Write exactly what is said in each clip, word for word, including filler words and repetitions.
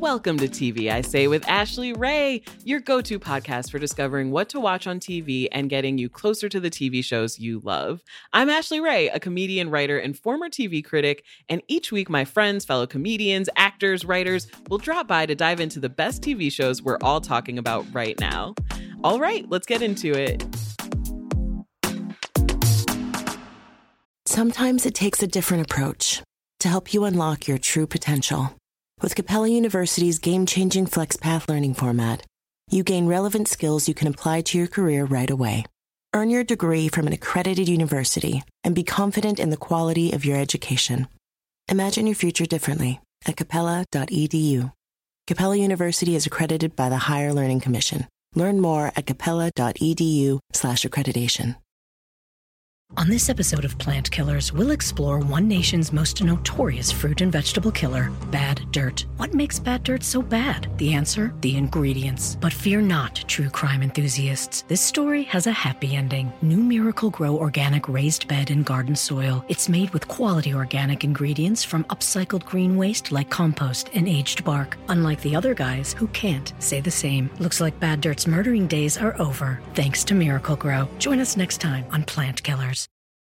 Welcome to T V, I Say, with Ashley Ray, your go-to podcast for discovering what to watch on T V and getting you closer to the T V shows you love. I'm Ashley Ray, a comedian, writer, and former T V critic, and each week my friends, fellow comedians, actors, writers will drop by to dive into the best T V shows we're all talking about right now. All right, let's get into it. Sometimes it takes a different approach to help you unlock your true potential. With Capella University's game-changing FlexPath learning format, you gain relevant skills you can apply to your career right away. Earn your degree from an accredited university and be confident in the quality of your education. Imagine your future differently at capella dot e d u. Capella University is accredited by the Higher Learning Commission. Learn more at capella dot e d u slash accreditation. On this episode of Plant Killers, we'll explore one nation's most notorious fruit and vegetable killer, bad dirt. What makes bad dirt so bad? The answer? The ingredients. But fear not, true crime enthusiasts. This story has a happy ending. New Miracle Grow organic raised bed and garden soil. It's made with quality organic ingredients from upcycled green waste like compost and aged bark. Unlike the other guys who can't say the same. Looks like bad dirt's murdering days are over, thanks to Miracle Grow. Join us next time on Plant Killers.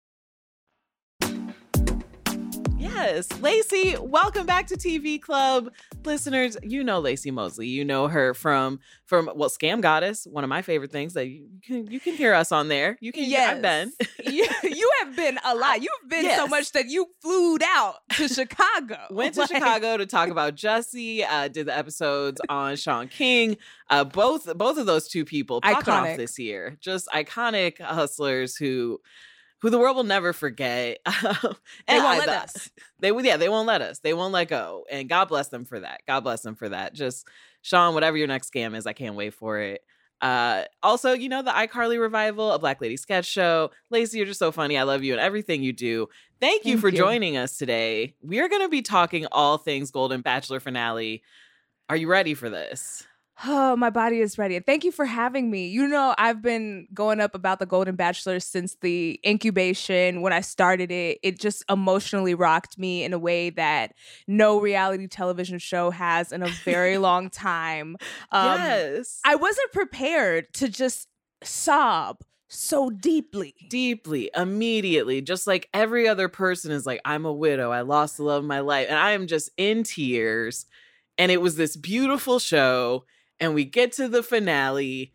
Yes, Lacey, welcome back to T V Club. Listeners, you know Lacey Mosley. You know her from, from well, Scam Goddess, one of my favorite things that you can you can hear us on there. You can, yes. I've been. you, you have been a lot. You've been yes. so much that you flew out to Chicago. Went to like... Chicago to talk about Jussie, uh, did the episodes on Shaun King. Uh, both, both of those two people popping Iconic. off this year. Just iconic hustlers who... who the world will never forget. and they won't I, let the, us. They would, yeah, they won't let us. They won't let go. And God bless them for that. God bless them for that. Just, Shaun, whatever your next scam is, I can't wait for it. Uh, also, you know, the iCarly revival, a Black Lady sketch show. Lacey, you're just so funny. I love you and everything you do. Thank you Thank for you. joining us today. We are going to be talking all things Golden Bachelor finale. Are you ready for this? Oh, my body is ready. And thank you for having me. You know, I've been going up about the Golden Bachelor since the incubation. When I started it, it just emotionally rocked me in a way that no reality television show has in a very long time. Um, yes. I wasn't prepared to just sob so deeply. Deeply, immediately, just like every other person is like, I'm a widow. I lost the love of my life. And I am just in tears. And it was this beautiful show. And we get to the finale,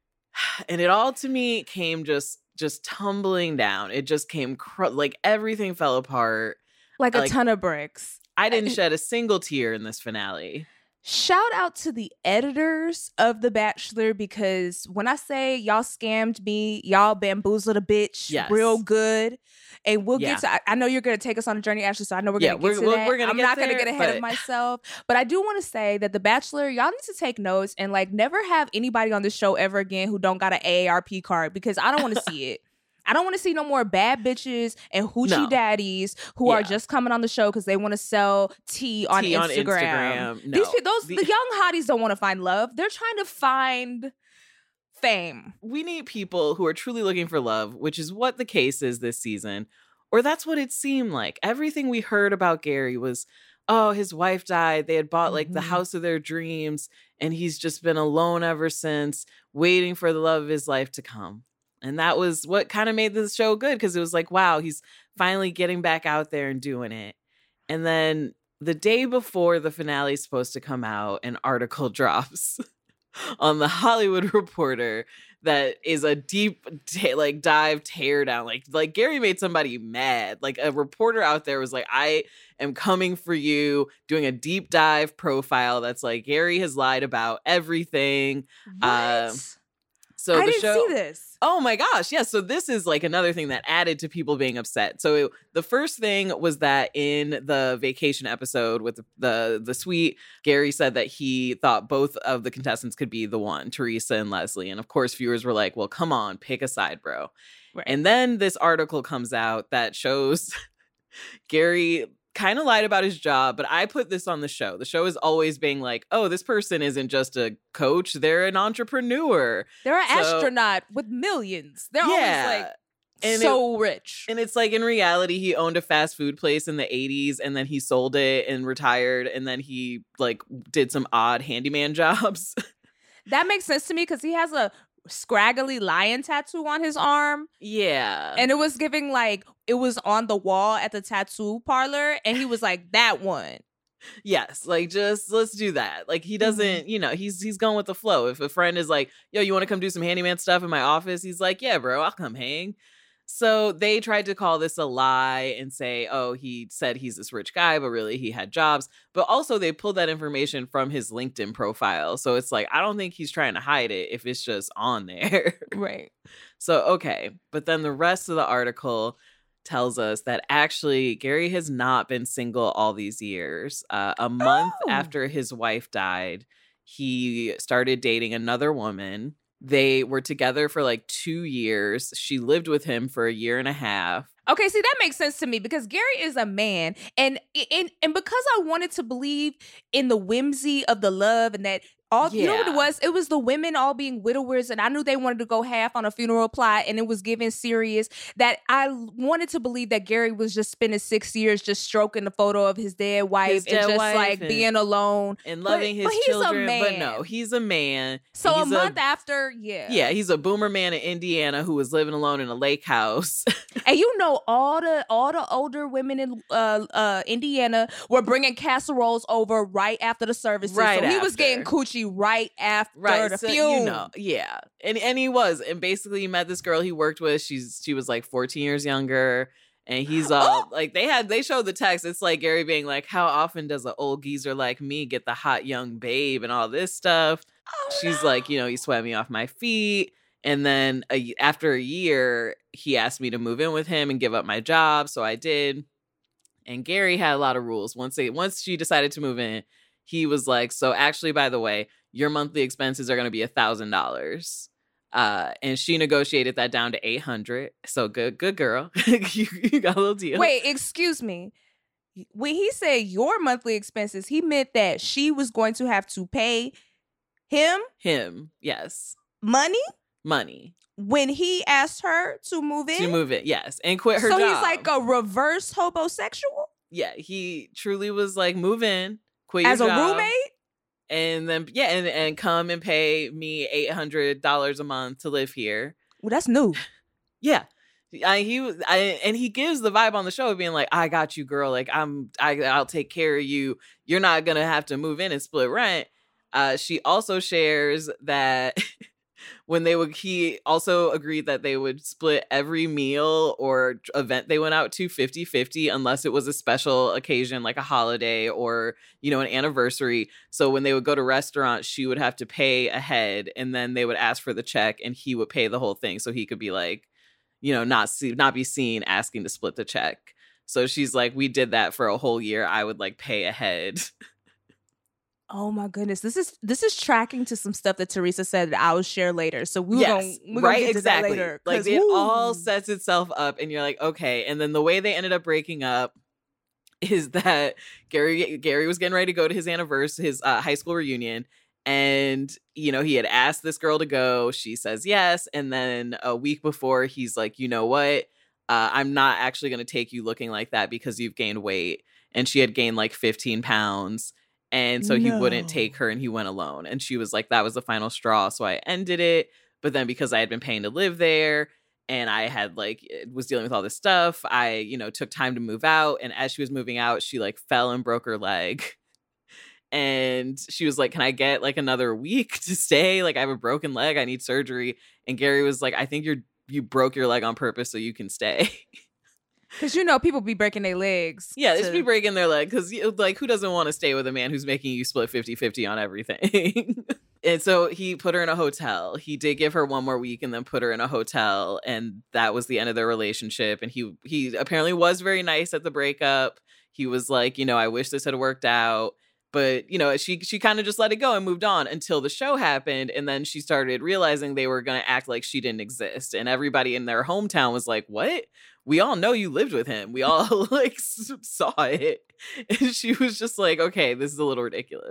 and it all to me came just just tumbling down. It just came cr- like everything fell apart. Like a like, ton of bricks. I didn't shed a single tear in this finale. Shout out to the editors of The Bachelor, because when I say y'all scammed me, y'all bamboozled a bitch Yes. real good. And we'll Yeah. get to, I, I know you're going to take us on a journey, Ashley, so I know we're Yeah, going to get we're- to we're- that. we're gonna I'm get not going to there, get ahead but- of myself. But I do want to say that The Bachelor, y'all need to take notes and like never have anybody on the show ever again who don't got an A A R P card, because I don't want to see it. I don't want to see no more bad bitches and hoochie No. daddies who are Yeah. just coming on the show because they want to sell tea on Tea on Instagram. Instagram. No. These pe- those The- the young hotties don't want to find love. They're trying to find fame. We need people who are truly looking for love, which is what the case is this season. Or that's what it seemed like. Everything we heard about Gary was, oh, his wife died. They had bought like the Mhm. house of their dreams, and he's just been alone ever since, waiting for the love of his life to come. And that was what kind of made the show good, because it was like, wow, he's finally getting back out there and doing it. And then the day before the finale is supposed to come out, an article drops on the Hollywood Reporter that is a deep ta- like dive tear down. Like like Gary made somebody mad. Like a reporter out there was like, I am coming for you, doing a deep dive profile that's like, Gary has lied about everything. What? Um, So I the didn't show, see this. Oh my gosh. Yeah. So this is like another thing that added to people being upset. So it, the first thing was that in the vacation episode with the, the the suite, Gary said that he thought both of the contestants could be the one, Teresa and Leslie. And of course, viewers were like, well, come on, pick a side, bro. Right. And then this article comes out that shows Gary kind of lied about his job, but I put this on the show. The show is always being like, oh, this person isn't just a coach, they're an entrepreneur. They're an So- astronaut with millions. They're Yeah. always like And so it, rich. And it's like in reality, he owned a fast food place in the eighties and then he sold it and retired. And then he like did some odd handyman jobs. That makes sense to me because he has a scraggly lion tattoo on his arm. Yeah. And it was giving like, it was on the wall at the tattoo parlor. And he was like, that one. Yes, like just let's do that. Like he doesn't, mm-hmm. you know, he's he's going with the flow. If a friend is like, yo, you want to come do some handyman stuff in my office? He's like, yeah, bro, I'll come hang. So they tried to call this a lie and say, oh, he said he's this rich guy, but really he had jobs. But also they pulled that information from his LinkedIn profile. So it's like, I don't think he's trying to hide it if it's just on there. Right. So, okay. But then the rest of the article tells us that actually Gary has not been single all these years. Uh, a month oh. after his wife died, he started dating another woman. They were together for like two years. She lived with him for a year and a half. Okay, see, that makes sense to me because Gary is a man. And, and, and because I wanted to believe in the whimsy of the love and that all, yeah. you know what it was? It was the women all being widowers, and I knew they wanted to go half on a funeral plot, and it was given serious. That I wanted to believe that Gary was just spending six years just stroking the photo of his dead wife his and dead just wife like and, being alone and loving but, his but children. He's a man. But no, he's a man. So he's a month a, after, yeah, yeah, he's a boomer man in Indiana who was living alone in a lake house. And you know, all the all the older women in uh, uh, Indiana were bringing casseroles over right after the services. Right, so after. he was getting coochie right after. Right, the so, fume. you know, yeah, and and he was, and basically he met this girl he worked with. She's she was like fourteen years younger, and he's all oh. like they had they showed the text. It's like Gary being like, "How often does an old geezer like me get the hot young babe and all this stuff?" Oh, She's no. like, you know, he swept me off my feet, and then a, after a year, he asked me to move in with him and give up my job, so I did. And Gary had a lot of rules. Once they once she decided to move in, he was like, "So actually, by the way, your monthly expenses are going to be a thousand dollars." Uh, and she negotiated that down to eight hundred. So good, good girl. you, you got a little deal. Wait, excuse me. When he said your monthly expenses, he meant that she was going to have to pay him, him, yes, money, money when he asked her to move in. To move in, yes, and quit her so job. So he's like a reverse homosexual. Yeah, he truly was like, move in, quit as your a job, roommate. And then, yeah, and, and come and pay me eight hundred dollars a month to live here. Well, that's new. Yeah. I, he was, I, and he gives the vibe on the show of being like, I got you, girl. Like, I'm, I, I'll take care of you. You're not going to have to move in and split rent. Uh, she also shares that when they would, he also agreed that they would split every meal or event they went out to fifty-fifty unless it was a special occasion like a holiday or, you know, an anniversary. So when they would go to restaurants, she would have to pay ahead and then they would ask for the check and he would pay the whole thing. So he could be like, you know, not see, not be seen asking to split the check. So she's like, we did that for a whole year. I would like pay ahead. Oh my goodness. This is this is tracking to some stuff that Teresa said that I will share later. So we're yes, going we're right, gonna get exactly. to that later. Like it ooh. all sets itself up and you're like, okay. And then the way they ended up breaking up is that Gary Gary was getting ready to go to his anniversary, his uh, high school reunion. And, you know, he had asked this girl to go. She says yes. And then a week before, he's like, you know what? Uh, I'm not actually going to take you looking like that because you've gained weight. And she had gained like fifteen pounds. And so no. he wouldn't take her and he went alone. And she was like, that was the final straw. So I ended it. But then because I had been paying to live there and I had like was dealing with all this stuff, I, you know, took time to move out. And as she was moving out, she like fell and broke her leg. And she was like, can I get like another week to stay? Like I have a broken leg. I need surgery. And Gary was like, I think you're you broke your leg on purpose so you can stay. Because, you know, people be breaking their legs. Yeah, they to... should be breaking their leg because, like, who doesn't want to stay with a man who's making you split fifty-fifty on everything? And so he put her in a hotel. He did give her one more week and then put her in a hotel. And that was the end of their relationship. And he he apparently was very nice at the breakup. He was like, you know, I wish this had worked out. But, you know, she she kind of just let it go and moved on until the show happened. And then she started realizing they were going to act like she didn't exist. And everybody in their hometown was like, what? We all know you lived with him. We all like saw it. And she was just like, okay, this is a little ridiculous.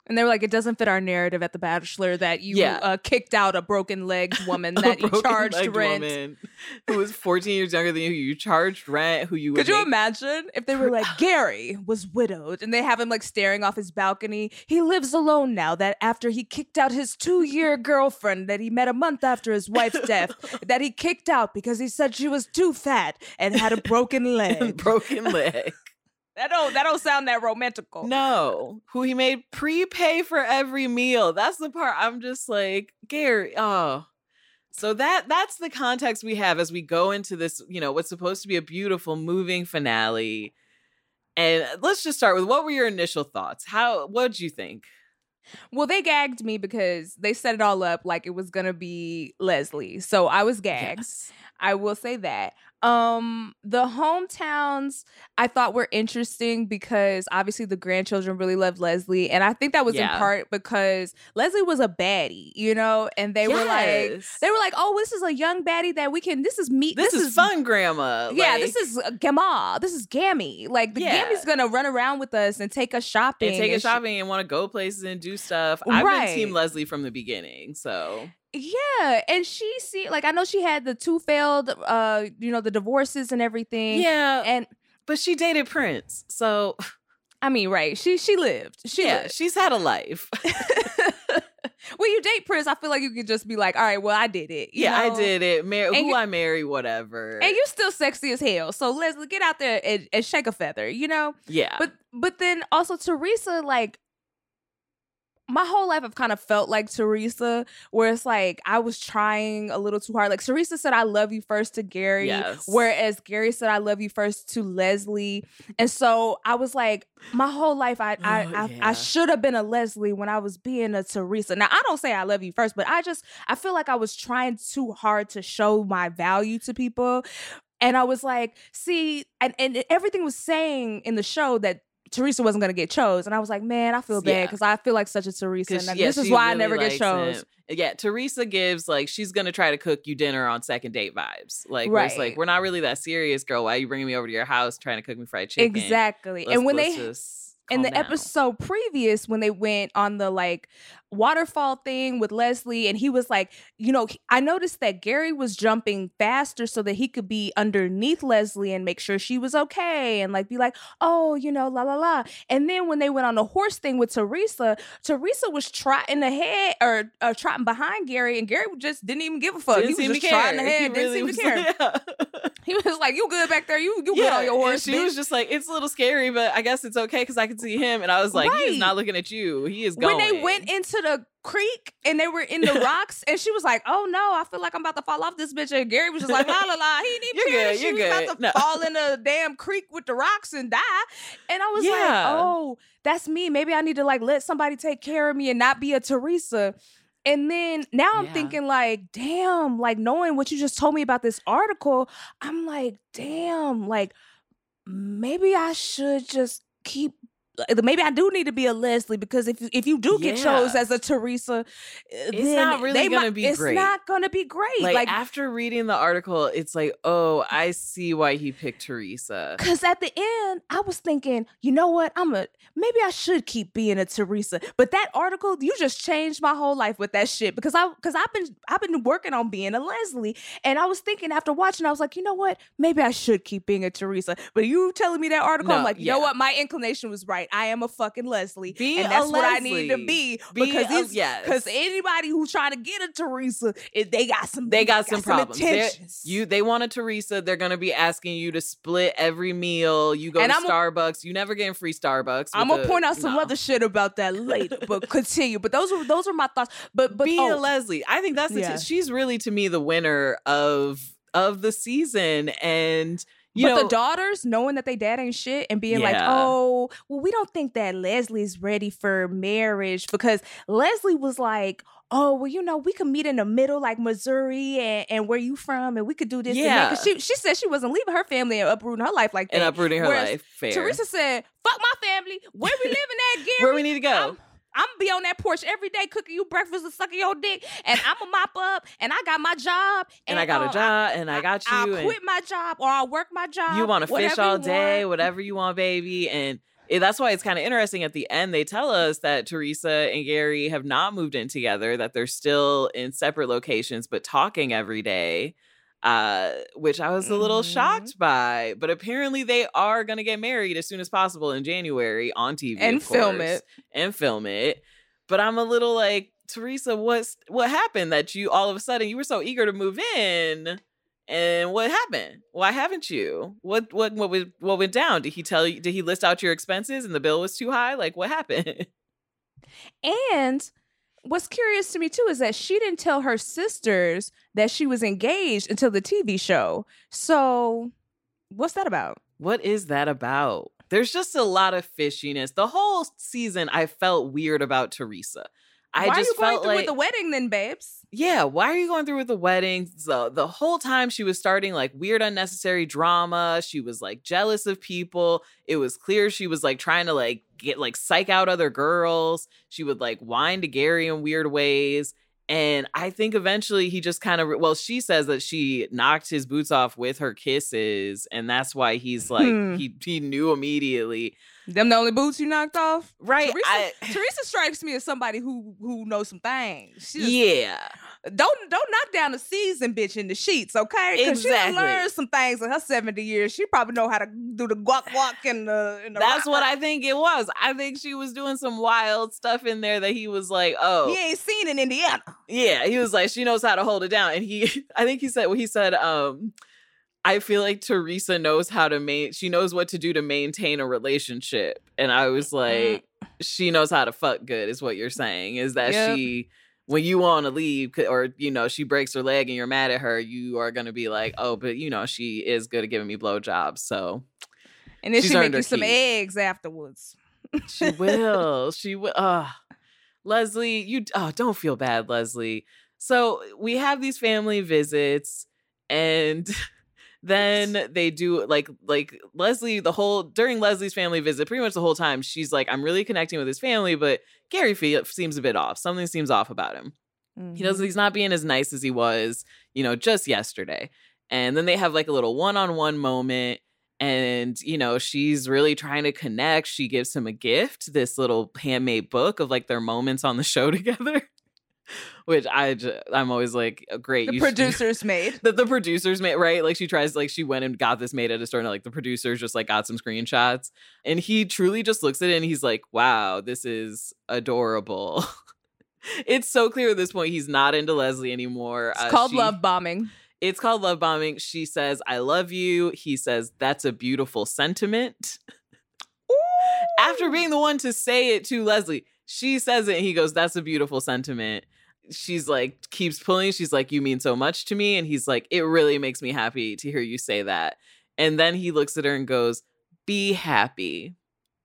And they were like, it doesn't fit our narrative at The Bachelor that you Yeah. uh, kicked out a broken-legged woman that you charged broken-legged rent. woman who was fourteen years younger than you, who you charged rent, who you would Could you make- imagine if they were like, Gary was widowed and they have him like staring off his balcony. He lives alone now that after he kicked out his two-year girlfriend that he met a month after his wife's death, that he kicked out because he said she was too fat and had a broken leg. broken leg. That don't that don't sound that romantical. No, who he made prepay for every meal. That's the part I'm just like, Gary, oh. So that that's the context we have as we go into this, you know, what's supposed to be a beautiful, moving finale. And let's just start with, what were your initial thoughts? How, what did you think? Well, they gagged me because they set it all up like it was gonna be Leslie. So I was gagged. Yes. I will say that. Um, the hometowns I thought were interesting because obviously the grandchildren really loved Leslie. And I think that was Yeah. in part because Leslie was a baddie, you know, and they were like, Yes. they were like, oh, this is a young baddie that we can, this is meet. This, is, fun, grandma. Yeah, Like, this is uh, Gamma. This is Gammy. Like the Yeah. Gammy's gonna run around with us and take us shopping. and take us she- shopping and want to go places and do stuff. I've Right. been Team Leslie from the beginning, so Yeah, and she see like I know she had the two failed, uh, you know, the divorces and everything. yeah. and But she dated Prince, so I mean, right? She she lived. She yeah, lived. she's had a life. When you date Prince, I feel like you could just be like, all right, well, I did it. you yeah, I know? did it. Mar- And who you- I marry, whatever. And you're still sexy as hell. So Leslie, get out there and, and shake a feather, you know. yeah, But but then also Teresa, like. My whole life, I've kind of felt like Teresa, where it's like I was trying a little too hard. Like Teresa said, I love you first to Gary, Yes. whereas Gary said, I love you first to Leslie. And so I was like, my whole life, I I, Oh, I, yeah. I should have been a Leslie when I was being a Teresa. Now, I don't say I love you first, but I just, I feel like I was trying too hard to show my value to people. And I was like, see, and, and everything was saying in the show that Teresa wasn't going to get chose. And I was like, man, I feel bad Yeah. because I feel like such a Teresa. 'Cause And she- yeah, this is she why I really never get likes chose. him. Yeah, Teresa gives like she's gonna try to cook you dinner on second date vibes. Like, where it's Right. like, we're not really that serious, girl. Why are you bringing me over to your house trying to cook me fried chicken? Exactly. Let's- and when let's they just in calm the down. episode previous, when they went on the like waterfall thing with Leslie, and he was like, you know, I noticed that Gary was jumping faster so that he could be underneath Leslie and make sure she was okay and like be like, oh, you know, la la la. And then when they went on the horse thing with Teresa, Teresa was trotting ahead or, or trotting behind Gary, and Gary just didn't even give a fuck. Didn't he seem was to just trotting care. ahead, He didn't really seem was- to care. yeah. He was like, you good back there? You you good on your horse? And she bitch." was just like, it's a little scary, but I guess it's okay because I can see him. And I was like, he is Right. not looking at you. He is going. When they went into the creek and they were in the rocks, and she was like, "Oh no, I feel like I'm about to fall off this bitch." And Gary was just like, "La la la, he didn't You're care. good, She you're was good. about to No. fall in the damn creek with the rocks and die." And I was Yeah. like, "Oh, that's me. Maybe I need to like let somebody take care of me and not be a Teresa." And then now I'm Yeah. thinking like, damn, like knowing what you just told me about this article, I'm like, damn, like maybe I should just keep. Maybe I do need to be a Leslie because if if you do get Yeah. chose as a Teresa, it's not really gonna be it's great. not gonna be great. Like, Like, after reading the article, it's like, oh, I see why he picked Teresa. because at the end, I was thinking, you know what? I'm a maybe I should keep being a Teresa. But that article, you just changed my whole life with that shit because I because I've been I've been working on being a Leslie, and I was thinking after watching, I was like, you know what? Maybe I should keep being a Teresa. But you telling me that article, No, I'm like, you know yeah. what? My inclination was right. I am a fucking Leslie, Be and a that's what I need to Leslie. be Be because a- these yes. because anybody who's trying to get a Teresa, it, they got some They got some problems. They're- intentions. You, they want a Teresa. They're gonna be asking you to split every meal. You go And to I'm a- Starbucks. You never getting free Starbucks. I'm with gonna the- point out some no. other shit about that later, but continue. But those are those are my thoughts. But but Be oh, a Leslie. I think that's the Yeah. t- she's really to me the winner of of the season, and you but know the daughters knowing that they dad ain't shit and being like, Yeah. oh, well, we don't think that Leslie's ready for marriage because Leslie was like, oh, well, you know, we could meet in the middle, like Missouri and, and where you from, and we could do this and that. Yeah. 'Cause she she said she wasn't leaving her family and uprooting her life like that. and uprooting her Whereas life. Fair. Teresa said, fuck my family. Where we living at, Gary? Where we need to go. I'm, I'm gonna be on that porch every day cooking you breakfast and sucking your dick, and I'm gonna mop up, and I got my job, and I got uh, a job, and I got you. I'll and quit my job or I'll work my job. you want to fish whatever all you day, want. whatever you want, baby. And it, that's why it's kind of interesting. At the end, they tell us that Teresa and Gary have not moved in together, that they're still in separate locations, but talking every day, uh, which I was a little mm-hmm. shocked by. But apparently they are going to get married as soon as possible in January on T V. And film it. And film it. But I'm a little like, Teresa, what's, what happened that you all of a sudden, you were so eager to move in? And what happened? Why haven't you? What what what went, what went down? Did he tell you? Did he list out your expenses and the bill was too high? Like, what happened? And what's curious to me too is that she didn't tell her sisters that she was engaged until the T V show. So, what's that about? What is that about? There's just a lot of fishiness. The whole season, I felt weird about Teresa. I why just are you going felt through like, with the wedding then, babes? Yeah, why are you going through with the wedding? So the whole time she was starting like weird, unnecessary drama. She was like jealous of people. It was clear she was like trying to like get like psych out other girls. She would like whine to Gary in weird ways. And I think eventually he just kind of, well, she says that she knocked his boots off with her kisses. And that's why he's like, hmm. he, he knew immediately. Them the only boots you knocked off? Right. Teresa, I, Teresa strikes me as somebody who who knows some things. She just, yeah. Don't don't knock down a seasoned bitch in the sheets, okay? Because exactly. she learned some things in her seventy years. She probably know how to do the guac guac and the, and the That's rock what rock. I think it was. I think she was doing some wild stuff in there that he was like, oh. He ain't seen in Indiana. Yeah. He was like, she knows how to hold it down. And he, I think he said, well, he said, um, I feel like Teresa knows how to main. She knows what to do to maintain a relationship. And I was like, mm. she knows how to fuck good is what you're saying. Is that yep. she, when you want to leave or, you know, she breaks her leg and you're mad at her, you are going to be like, oh, but, you know, she is good at giving me blowjobs. So. And then she make you some keep. eggs afterwards. She will. She will. Uh, Leslie, you, oh, don't feel bad, Leslie. So we have these family visits and... Then they do like like Leslie, the whole during Leslie's family visit, pretty much the whole time, she's like, I'm really connecting with his family, but Gary feel, seems a bit off. Something seems off about him. Mm-hmm. He doesn't, he's not being as nice as he was, you know, just yesterday. And then they have like a little one-on-one moment. And, you know, she's really trying to connect. She gives him a gift, this little handmade book of like their moments on the show together. Which I just, I'm always like, great. The you producers should, made. That the producers made, right? Like she tries, like she went and got this made at a store and like the producers just like got some screenshots. And he truly just looks at it and he's like, wow, this is adorable. It's so clear at this point he's not into Leslie anymore. It's uh, called she, love bombing. It's called love bombing. She says, I love you. He says, that's a beautiful sentiment. Ooh. After being the one to say it to Leslie, she says it and he goes, that's a beautiful sentiment. She's like, keeps pulling. She's like, you mean so much to me. And he's like, it really makes me happy to hear you say that. And then he looks at her and goes, be happy.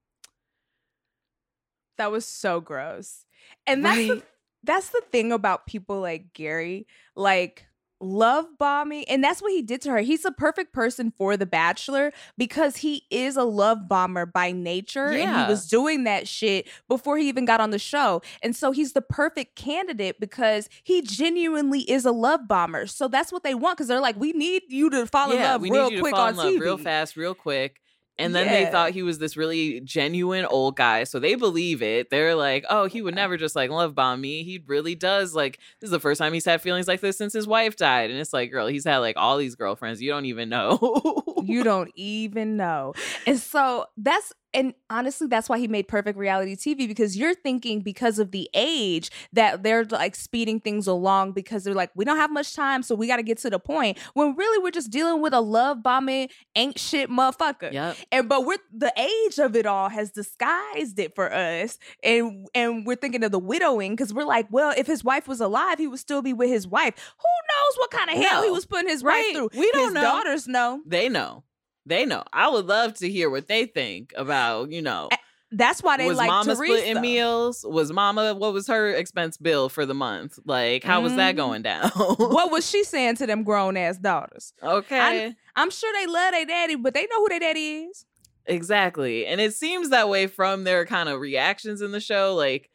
That was so gross. And that's, right? the, that's the thing about people like Gary, like love bombing. And that's what he did to her. He's a perfect person for The Bachelor because he is a love bomber by nature. Yeah. And he was doing that shit before he even got on the show. And so he's the perfect candidate because he genuinely is a love bomber. So that's what they want because they're like, we need you to fall in yeah, love we real need you quick to fall on in love T V. Real fast, real quick. And then yeah. they thought he was this really genuine old guy. So they believe it. They're like, oh, he would never just like love bomb me. He really does. Like, this is the first time he's had feelings like this since his wife died. And it's like, girl, he's had like all these girlfriends. You don't even know. You don't even know. And so that's, and honestly, that's why he made perfect reality T V because you're thinking because of the age that they're like speeding things along because they're like, we don't have much time, so we got to get to the point. When really we're just dealing with a love bombing, ain't shit motherfucker. Yep. And but we're the age of it all has disguised it for us, and and we're thinking of the widowing because we're like, well, if his wife was alive, he would still be with his wife. Who knows what kind of hell no. he was putting his right. wife through? We don't his know. Daughters know. They know. They know. I would love to hear what they think about, you know. That's why they was like Mama Teresa. Splitting meals? Was Mama, what was her expense bill for the month? Like, how mm. was that going down? What was she saying to them grown ass daughters? Okay. I'm, I'm sure they love their daddy, but they know who their daddy is. Exactly. And it seems that way from their kind of reactions in the show. Like,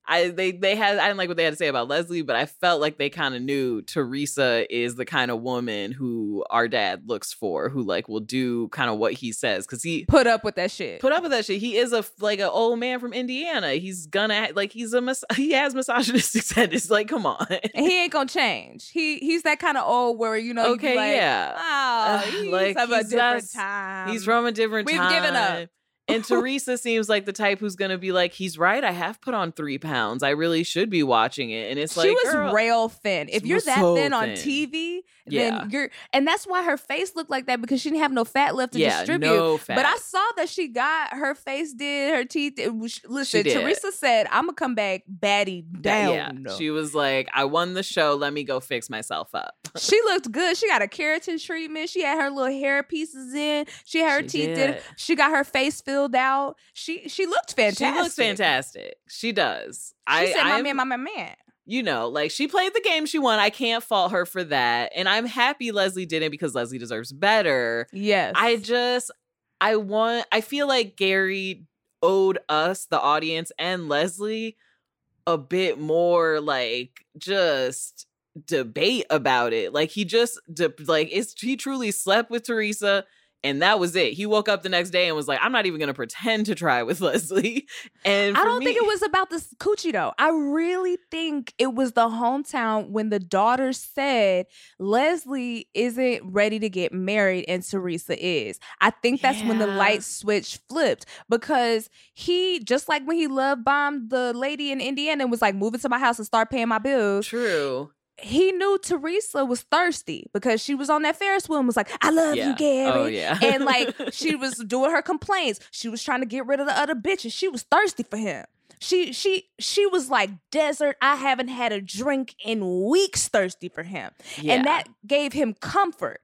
I they they had I didn't like what they had to say about Leslie, but I felt like they kind of knew Teresa is the kind of woman who our dad looks for, who like will do kind of what he says, because he put up with that shit. Put up with that shit. He is a like an old man from Indiana. He's gonna like he's a mis- he has misogynistic tendencies. Like, come on, and he ain't gonna change. He he's that kind of old where you know okay, you be like, yeah, oh, he's like of a he's different just- time. He's from a different We've time. given up. And Teresa seems like the type who's going to be like, he's right. I have put on three pounds. I really should be watching it. And it's she like, was girl, rail thin. If she you're was that so thin on thin. T V, Yeah. then you're, and that's why her face looked like that, because she didn't have no fat left to yeah, distribute. no fat. But I saw that she got her face did, her teeth did. Listen, did. Teresa said, I'm going to come back baddie down. Yeah, she was like, I won the show. Let me go fix myself up. She looked good. She got a keratin treatment. She had her little hair pieces in. She had her She teeth did. did. She got her face filled out. She she looked fantastic. She looks fantastic. She does. She I, said, my I'm- man, my man, man. You know, like she played the game she won. I can't fault her for that. And I'm happy Leslie didn't, because Leslie deserves better. Yes. I just, I want, I feel like Gary owed us, the audience, and Leslie a bit more, like, just debate about it. Like, he just, de- like, it's, he truly slept with Teresa, and that was it. He woke up the next day and was like, I'm not even going to pretend to try with Leslie. And I for don't me- think it was about the coochie though. I really think it was the hometown when the daughter said Leslie isn't ready to get married and Teresa is. I think that's when the Yeah. light switch flipped, because he, just like when he love bombed the lady in Indiana and was like, move into my house and start paying my bills. True. He knew Teresa was thirsty because she was on that Ferris wheel and was like, I love Yeah. you, Gary. Oh, yeah. And like she was doing her complaints. She was trying to get rid of the other bitches. She was thirsty for him. She she she was like, desert, I haven't had a drink in weeks, thirsty for him. Yeah. And that gave him comfort.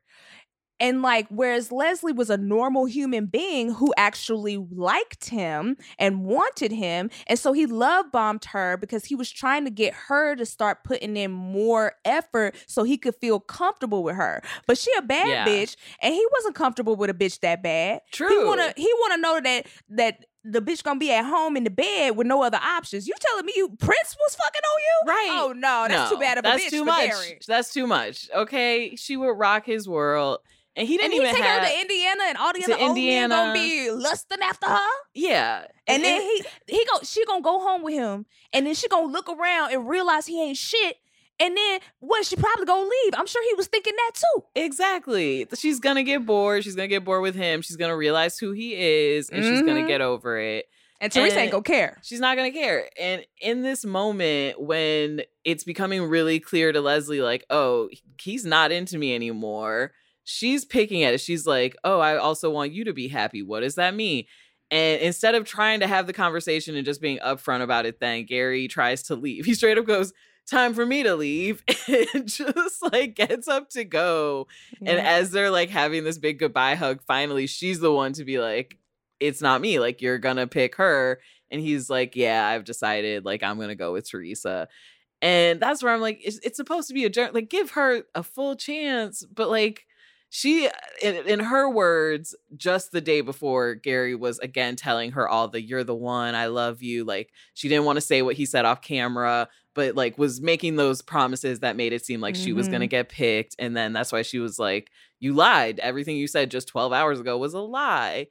And like, whereas Leslie was a normal human being who actually liked him and wanted him. And so he love bombed her because he was trying to get her to start putting in more effort so he could feel comfortable with her. But she a bad Yeah. bitch, and he wasn't comfortable with a bitch that bad. He True. wanna he wanna know that that the bitch gonna be at home in the bed with no other options. You telling me you Prince was fucking on you? Right. Oh no, that's No, too bad of a that's bitch too for much. Gary. That's too much. Okay, she would rock his world, and he didn't And he even take have. her to Indiana, and all the to other old men Indiana. gonna be lusting after her. yeah, And then he he go she gonna go home with him, and then she gonna look around and realize he ain't shit. And then what? She probably gonna leave. I'm sure he was thinking that too. exactly. She's gonna get bored. She's gonna get bored with him. She's gonna realize who he is, and she's gonna Mhm. get over it. And Teresa And- ain't gonna care. She's not gonna care. And in this moment, when it's becoming really clear to Leslie, like, oh, he's not into me anymore, she's picking at it. She's like, oh, I also want you to be happy. What does that mean? And instead of trying to have the conversation and just being upfront about it, then Gary tries to leave. He straight up goes, time for me to leave, and just like gets up to go. And Yeah. as they're like having this big goodbye hug, finally she's the one to be like, it's not me, like, you're gonna pick her. And he's like, yeah, I've decided, like, I'm gonna go with Teresa. And that's where I'm like, it's, it's supposed to be a journey, like, give her a full chance. But like, she, in, in her words, just the day before, Gary was again telling her all the, you're the one, I love you. Like, she didn't want to say what he said off camera, but like was making those promises that made it seem like she was Mhm. going to get picked. And then that's why she was like, you lied. Everything you said just twelve hours ago was a lie.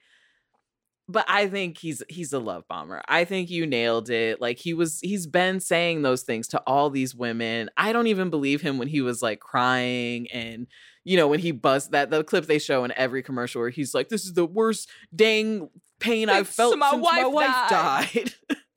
But I think he's he's a love bomber. I think you nailed it. Like, he was he's been saying those things to all these women. I don't even believe him when he was like crying, and you know, when he buzzed that the clip they show in every commercial where he's like, this is the worst dang pain I've Since felt my since my wife wife died." died.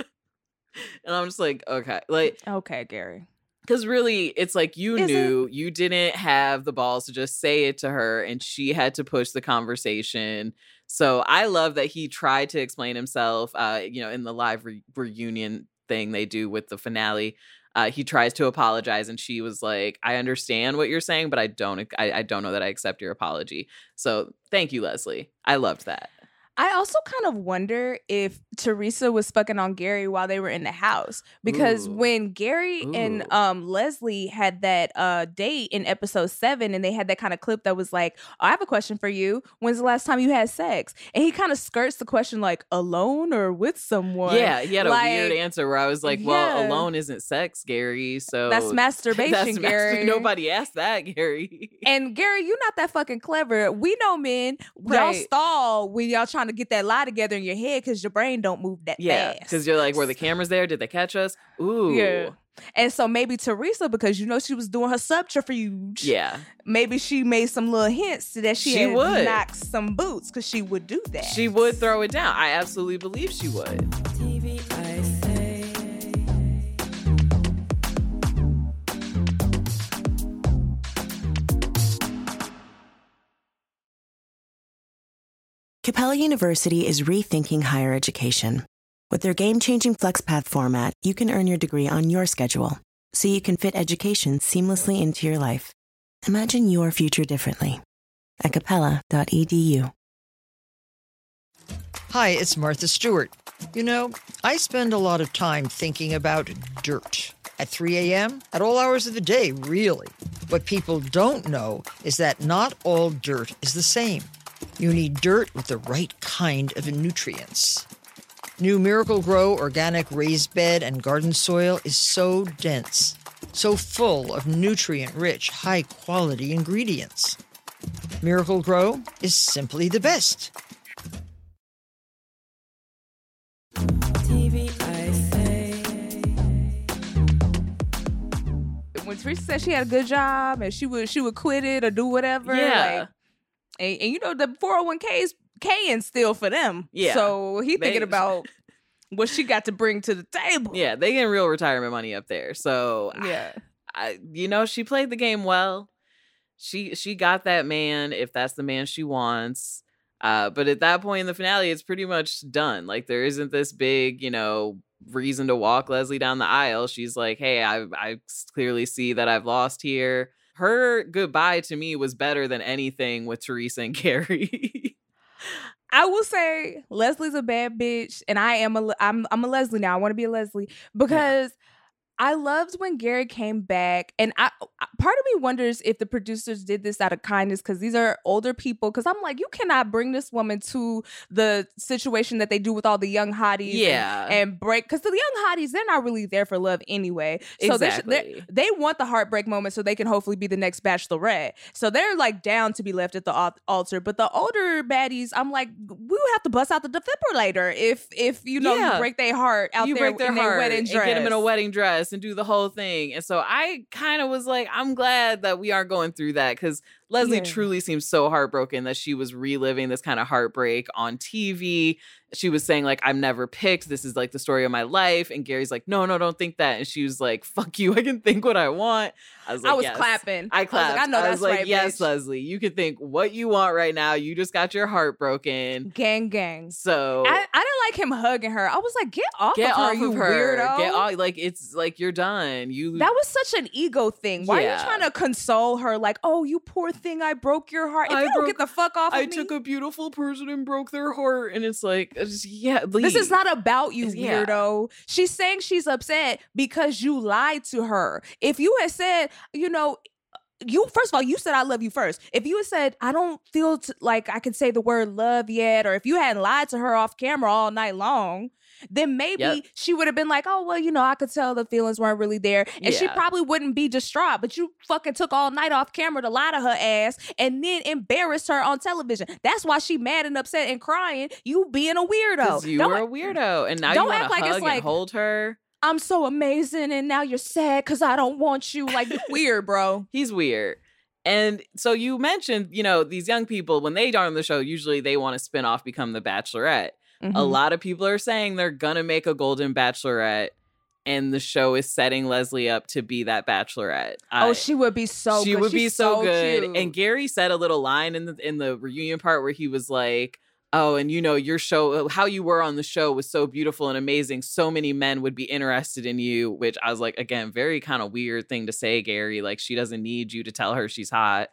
And I'm just like, okay. Like, Okay, Gary. because really, it's like you Is it? knew you didn't have the balls to just say it to her, and she had to push the conversation. So I love that he tried to explain himself. Uh, you know, in the live re- reunion thing they do with the finale, uh, he tries to apologize, and she was like, "I understand what you're saying, but I don't. I, I don't know that I accept your apology." So thank you, Leslie. I loved that. I also kind of wonder if Teresa was fucking on Gary while they were in the house, because Ooh. when Gary Ooh. and um Leslie had that uh date in episode seven, and they had that kind of clip that was like, oh, I have a question for you. When's the last time you had sex? And he kind of skirts the question like, alone or with someone? Yeah, he had a like, weird answer where I was like, well, yeah. alone isn't sex, Gary. So That's masturbation, that's Gary. Mastur- Nobody asked that, Gary. And Gary, you not that fucking clever. We know men, y'all Right. stall when y'all trying to get that lie together in your head because your brain don't move that Yeah, fast. because you're like, were the cameras there? Did they catch us? Ooh. Yeah. And so maybe Teresa, because you know she was doing her subterfuge. Yeah. Maybe she made some little hints that she, She had would. knocked some boots, because she would do that. She would throw it down. I absolutely believe she would. T V, I say. Capella University is rethinking higher education. With their game-changing FlexPath format, you can earn your degree on your schedule, so you can fit education seamlessly into your life. Imagine your future differently at capella dot e d u. Hi, it's Martha Stewart. You know, I spend a lot of time thinking about dirt. At three a.m., at all hours of the day, really. What people don't know is that not all dirt is the same. You need dirt with the right kind of nutrients. New Miracle Grow organic raised bed and garden soil is so dense, so full of nutrient-rich, high-quality ingredients. Miracle Grow is simply the best. T V, I say. When Teresa said she had a good job and she would she would quit it or do whatever. Yeah. Like, and, and you know, the four oh one k is K-ing still for them. Yeah. So he They- thinking about what she got to bring to the table. Yeah, they getting real retirement money up there. So Yeah. I, you know, she played the game well. She she got that man if that's the man she wants. Uh, but at that point in the finale, it's pretty much done. Like there isn't this big, you know, reason to walk Leslie down the aisle. She's like, hey, I I clearly see that I've lost here. Her goodbye to me was better than anything with Teresa and Gary. I will say Leslie's a bad bitch, and I am a I'm I'm a Leslie now. I want to be a Leslie because I loved when Gary came back, and I part of me wonders if the producers did this out of kindness because these are older people. Because I'm like, you cannot bring this woman to the situation that they do with all the young hotties, Yeah. and, and break because the young hotties, they're not really there for love anyway. So they should, Exactly. they want the heartbreak moment so they can hopefully be the next Bachelorette. So they're like down to be left at the al- altar. But the older baddies, I'm like, we would have to bust out the defibrillator if if you know Yeah. you break their heart out you there break their in heart their wedding and dress, get them in a wedding dress and do the whole thing. And so I kind of was like, I'm glad that we aren't going through that because Leslie Yeah. truly seems so heartbroken that she was reliving this kind of heartbreak on T V. She was saying like, I'm never picked. This is like the story of my life. And Gary's like, no, no, don't think that. And she was like, fuck you. I can think what I want. I was like, I was yes. clapping. I clapped. I, was like, I know I that's was like, right, yes, bitch. Leslie, you can think what you want right now. You just got your heart broken. Gang, gang. So I, I didn't like him hugging her. I was like, get off get of her, off you of her. weirdo. Get off. Like, it's like you're done. You That was such an ego thing. Why Yeah. are you trying to console her? Like, oh, you poor thing, I broke your heart. If I you don't broke- get the fuck off I of me, took a beautiful person and broke their heart. And it's like, it's just, yeah, leave. this is not about you, It's- yeah. weirdo. She's saying she's upset because you lied to her. If you had said, you know, you first of all, you said I love you first. If you had said I don't feel t- like I can say the word love yet, or if you hadn't lied to her off camera all night long, then maybe Yep. she would have been like, oh well, you know, I could tell the feelings weren't really there, and she Yeah. probably wouldn't be distraught. But you fucking took all night off camera to lie to her ass, and then embarrassed her on television. That's why she mad and upset and crying. You being a weirdo. Because you Don't- were a weirdo. And now don't you want act to like it's hug like- and hold her. I'm so amazing, and now you're sad because I don't want you. Like, weird, bro. He's weird. And so you mentioned, you know, these young people, when they are on the show, usually they want to spin off, become the Bachelorette. A Mhm. lot of people are saying they're going to make a Golden Bachelorette. And the show is setting Leslie up to be that Bachelorette. Oh, I- she would be so she good. would be She's so, good. cute. And Gary said a little line in the in the reunion part where he was like, "Oh, and you know, your show, how you were on the show was so beautiful and amazing. So many men would be interested in you." Which I was like, again, very kind of weird thing to say, Gary. Like she doesn't need you to tell her she's hot.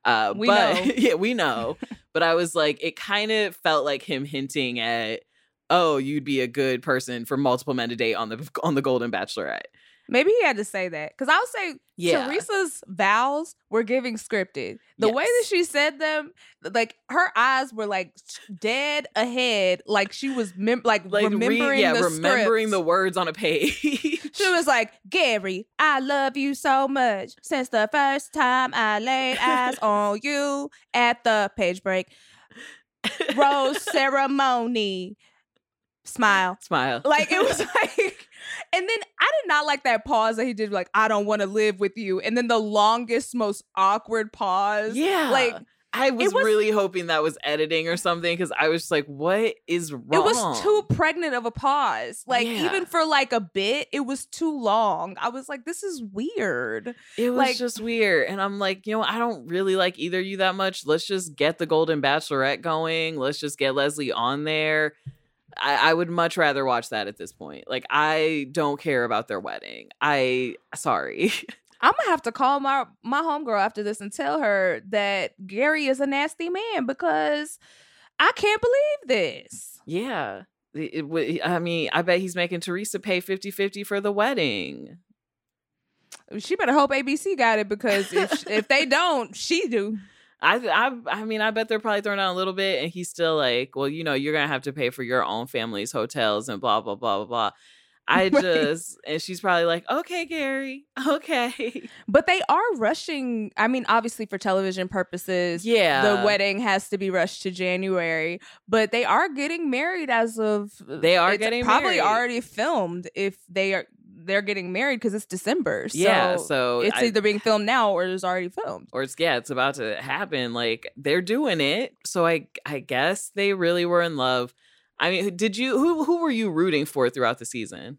Uh, We but know. yeah, we know. But I was like, it kind of felt like him hinting at, oh, you'd be a good person for multiple men to date on the on the Golden Bachelorette. Maybe he had to say that. Because I'll say Yeah. Teresa's vows were giving scripted. The way that Yes. she said them, like her eyes were like dead ahead, like she was mem- like, Like remembering re- yeah, the remembering script. the words on a page. She was like, Gary, I love you so much since the first time I laid eyes on you at the page break rose ceremony. Smile. Smile. Like it was like, and then I did not like that pause that he did, like, I don't want to live with you. And then the longest, most awkward pause. Yeah. Like, I was, was- really hoping that was editing or something because I was just like, what is wrong? it was too pregnant of a pause. Like, Yeah. even for like a bit, it was too long. I was like, this is weird. It was like- just weird. And I'm like, you know, I don't really like either of you that much. Let's just get the Golden Bachelorette going. Let's just get Leslie on there. I, I would much rather watch that at this point. Like, I don't care about their wedding. I, sorry. I'm gonna have to call my my homegirl after this and tell her that Gary is a nasty man because I can't believe this. Yeah. It, it, w- I mean, I bet he's making Teresa pay fifty-fifty for the wedding. She better hope A B C got it because if if they don't, she do. I, I I mean, I bet they're probably throwing out a little bit, and he's still like, well, you know, you're gonna have to pay for your own family's hotels and blah blah blah blah blah. I Right. just, and she's probably like, okay, Gary, okay, But they are rushing. I mean, obviously for television purposes, yeah, the wedding has to be rushed to January. But they are getting married as of They are it's getting probably married. already filmed if they are they're getting married because it's December. So yeah. So it's I- either being filmed now or it's already filmed. or it's yeah, it's about to happen. Like they're doing it. So I I guess they really were in love. I mean, did you who who were you rooting for throughout the season?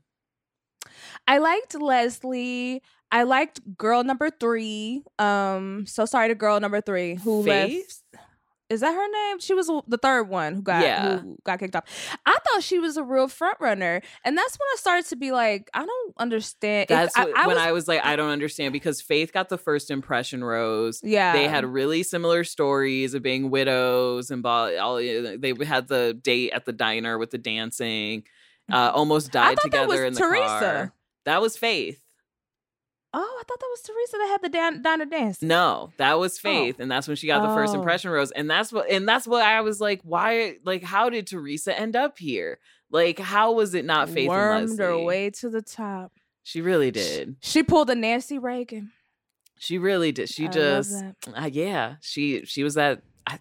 I liked Leslie. I liked girl number three. Um, so sorry to girl number three who Faith? left. Is that her name? She was the third one who got Yeah. who got kicked off. I thought she was a real front runner, and that's when I started to be like, I don't understand. If- That's I, what, I when was, I was like, I don't understand because Faith got the first impression rose. yeah. They had really similar stories of being widows and blah, all. They had the date at the diner with the dancing. Uh, almost I died thought that together was in the Teresa. car. That was Faith. Oh, I thought that was Teresa that had the dan- diner dance. No, that was Faith, and that's when she got the first Oh. impression rose. And that's what, and that's what I was like, why? Like, how did Teresa end up here? Like, how was it not Faith Wormed and her Leslie? way to the top. She really did. She pulled a Nancy Reagan. She really did. She I love just, that. uh, yeah, she she was that. I,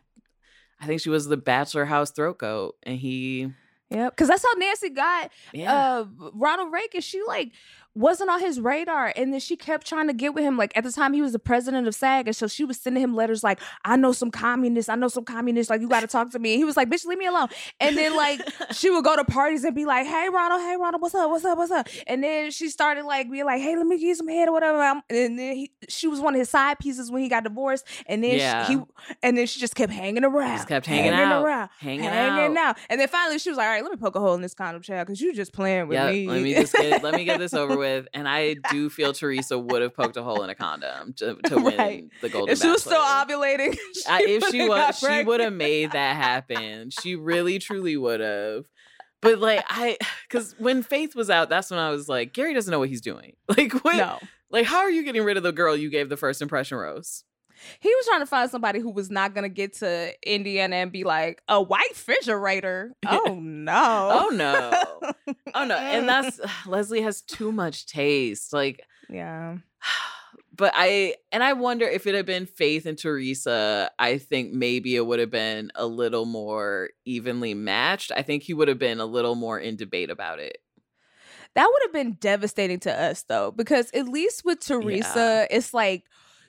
I think she was the Bachelor House throat goat, and he, Yep, because that's how Nancy got yeah, uh Ronald Reagan. She like wasn't on his radar, and then she kept trying to get with him. Like at the time he was the president of SAG, and so she was sending him letters like, I know some communists, I know some communists, like you got to talk to me. And he was like, bitch, leave me alone. And then like she would go to parties and be like, hey Ronald, hey Ronald, what's up, what's up, what's up? And then she started like being like, hey, let me give you some head or whatever. Um, And then he, she was one of his side pieces when he got divorced, and then Yeah. she, he and then she just kept hanging around, just kept hanging out, around, hanging hanging out. out. And then finally she was like, all right, let me poke a hole in this condom, child, because you just playing with Yeah, me. let me just get let me get this over with. And I do feel Teresa would have poked a hole in a condom to, to win Right. the Golden If she was still Bachelor. ovulating, she I, if she would've was, got she pregnant. would have made that happen. She really, truly would have. But like I, because when Faith was out, that's when I was like, Gary doesn't know what he's doing. Like what? No. Like how are you getting rid of the girl you gave the first impression rose? He was trying to find somebody who was not going to get to Indiana and be like, a white refrigerator. Oh, no. Oh no, oh no, and that's Leslie has too much taste. Like. Yeah. But I and I wonder if it had been Faith and Teresa, I think maybe it would have been a little more evenly matched. I think he would have been a little more in debate about it. That would have been devastating to us, though, because at least with Teresa, it's like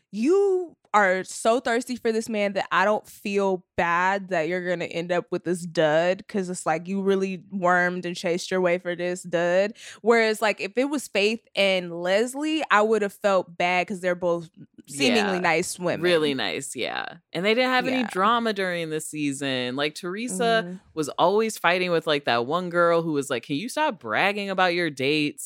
you are so thirsty for this man that I don't feel bad that you're going to end up with this dud, because it's like you really wormed and chased your way for this dud. Whereas, like, if it was Faith and Leslie, I would have felt bad because they're both seemingly Yeah. nice women. Really nice, yeah. And they didn't have any Yeah. drama during the season. Like Teresa Mhm. was always fighting with like that one girl who was like, "Can you stop bragging about your dates?"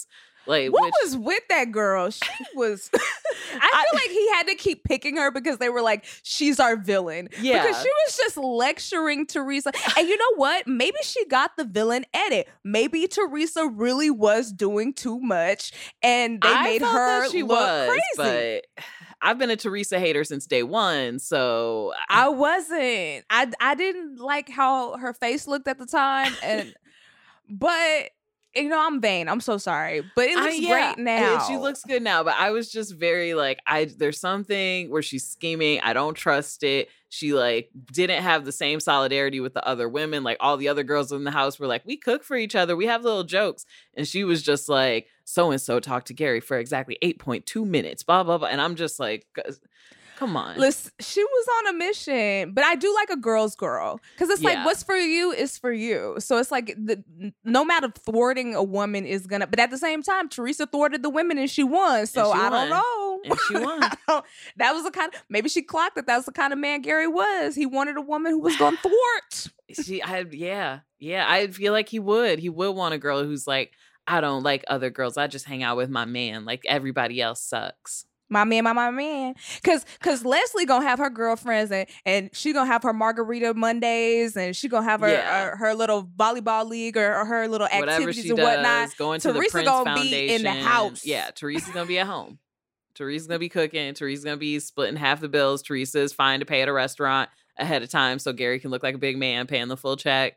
Like, what which, was with that girl? She was. I feel like he had to keep picking her because they were like, she's our villain. Yeah. Because she was just lecturing Teresa. And you know what? Maybe she got the villain edit. Maybe Teresa really was doing too much and they I made felt her that she look was, crazy. But I've been a Teresa hater since day one, so I wasn't. I, I didn't like how her face looked at the time. And but you know, I'm vain. I'm so sorry. But it looks I, yeah, great now. She looks good now, but I was just very like, I there's something where she's scheming. I don't trust it. She like didn't have the same solidarity with the other women. Like all the other girls in the house were like, we cook for each other. We have little jokes. And she was just like, so-and-so talked to Gary for exactly eight point two minutes, blah, blah, blah. And I'm just like, come on. Listen, she was on a mission, but I do like a girl's girl because it's Yeah. like what's for you is for you. So it's like the, no matter thwarting a woman is gonna, but at the same time, Teresa thwarted the women and she won. So she I won. don't know. And she won. I don't- that was the kind. Of, maybe she clocked that. That was the kind of man Gary was. He wanted a woman who was going to thwart. She, I, yeah, yeah. I feel like he would. He would want a girl who's like, I don't like other girls. I just hang out with my man. Like everybody else sucks. My man, my, my man. Cause cause Leslie gonna have her girlfriends and, and she gonna have her margarita Mondays and she gonna have her Yeah. her, her little volleyball league or, or her little Whatever activities she and does, whatnot. going to Teresa the Prince gonna Foundation. be in the house. Yeah, Teresa's gonna be at home. Teresa's gonna be cooking. Teresa's gonna be splitting half the bills. Teresa is fine to pay at a restaurant ahead of time so Gary can look like a big man paying the full check.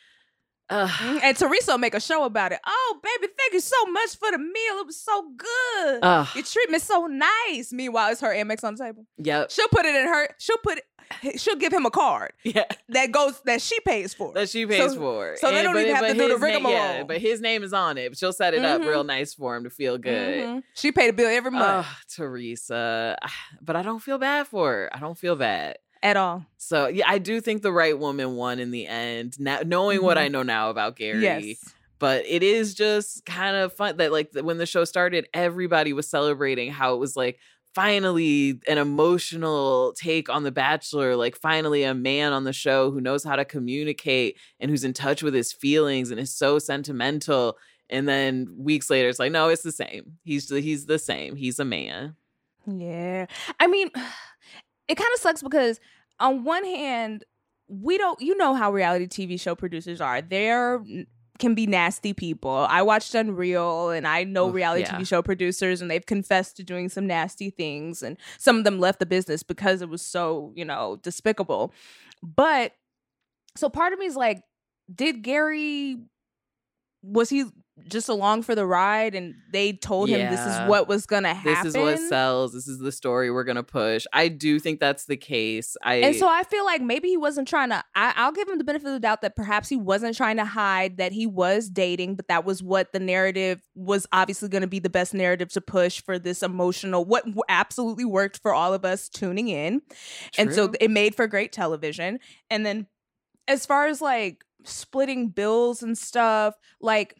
Ugh. And Teresa will make a show about it. Oh, baby, thank you so much for the meal. It was so good. Ugh. Your treatment's so nice. Meanwhile, it's her Amex on the table. Yep. She'll put it in her. She'll put it. She'll give him a card Yeah. that goes that she pays for. That she pays So- for. so they don't but- even have but to do the his na- rigmarole. Yeah, but his name is on it. She'll set it up Mhm. real nice for him to feel good. Mhm. She paid a bill every month Oh, Teresa. But I don't feel bad for her. I don't feel bad. at all. So yeah, I do think the right woman won in the end. Now, knowing what Mhm. I know now about Gary, Yes. but it is just kind of fun that like when the show started, everybody was celebrating how it was like finally an emotional take on The Bachelor, like finally a man on the show who knows how to communicate and who's in touch with his feelings and is so sentimental. And then weeks later, it's like, no, it's the same. He's he's the same. He's a man. Yeah. I mean, it kind of sucks because on one hand, we don't, you know how reality T V show producers are. They're can be nasty people. I watched Unreal and I know Oof, reality yeah. T V show producers and they've confessed to doing some nasty things and some of them left the business because it was so, you know, despicable. But so part of me is like, did Gary, was he just along for the ride and they told him this Yeah. is what was gonna happen? This is what sells. This is the story we're gonna push. I do think that's the case. I And so I feel like maybe he wasn't trying to, I, I'll give him the benefit of the doubt that perhaps he wasn't trying to hide that he was dating, but that was what the narrative was obviously going to be the best narrative to push for this emotional, what w- absolutely worked for all of us tuning in. And so True. it made for great television. And then as far as like splitting bills and stuff, like,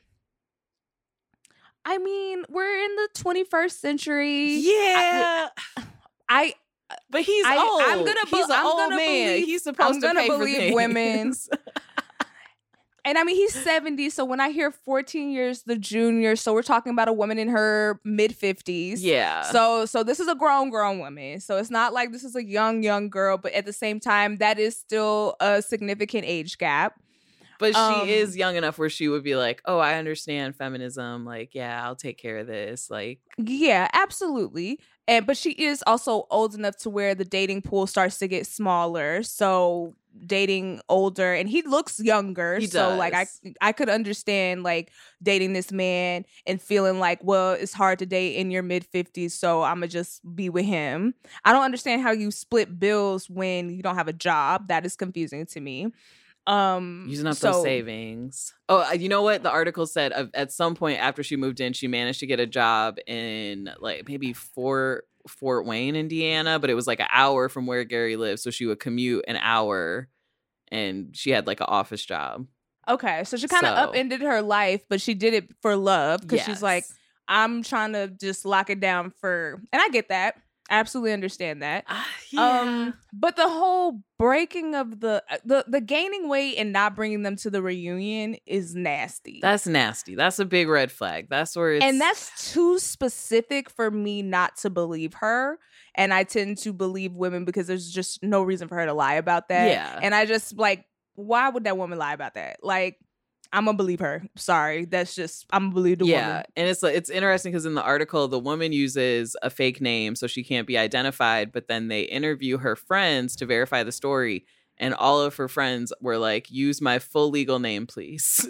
I mean, we're in the twenty-first century. yeah, I, but he's I- old. I'm gonna be- he's an I'm old gonna man. believe- he's supposed I'm to gonna pay for believe things. women. And I mean, he's seventy. So when I hear fourteen years the junior, so we're talking about a woman in her mid fifties. yeah. So so this is a grown, grown woman. So it's not like this is a young, young girl, but at the same time, that is still a significant age gap. But she Um, is young enough where she would be like, "Oh, I understand feminism. Like, yeah, I'll take care of this." Like, Yeah, absolutely. And but she is also old enough to where the dating pool starts to get smaller. So dating older, and he looks younger. He so like I does. I could understand like dating this man and feeling like, well, it's hard to date in your mid fifties, so I'ma just be with him. I don't understand how you split bills when you don't have a job. That is confusing to me. Um using up so, those savings. Oh, uh, you know what? The article said uh, at some point after she moved in, she managed to get a job in like maybe Fort Fort Wayne, Indiana, but it was like an hour from where Gary lives, so she would commute an hour, and she had like an office job. Okay, so she kind of So- upended her life, but she did it for love because she's like, Yes. I'm trying to just lock it down for, and I get that. Absolutely understand that. Uh, yeah. Um, but the whole breaking of the the the gaining weight and not bringing them to the reunion is nasty. That's nasty. That's a big red flag. That's where it's and that's too specific for me not to believe her. And I tend to believe women because there's just no reason for her to lie about that. Yeah. And I just like, why would that woman lie about that? Like, I'm gonna believe her. Sorry, that's just I'm gonna believe the yeah. woman. And it's like it's interesting because in the article, the woman uses a fake name so she can't be identified, but then they interview her friends to verify the story, and all of her friends were like, "Use my full legal name, please."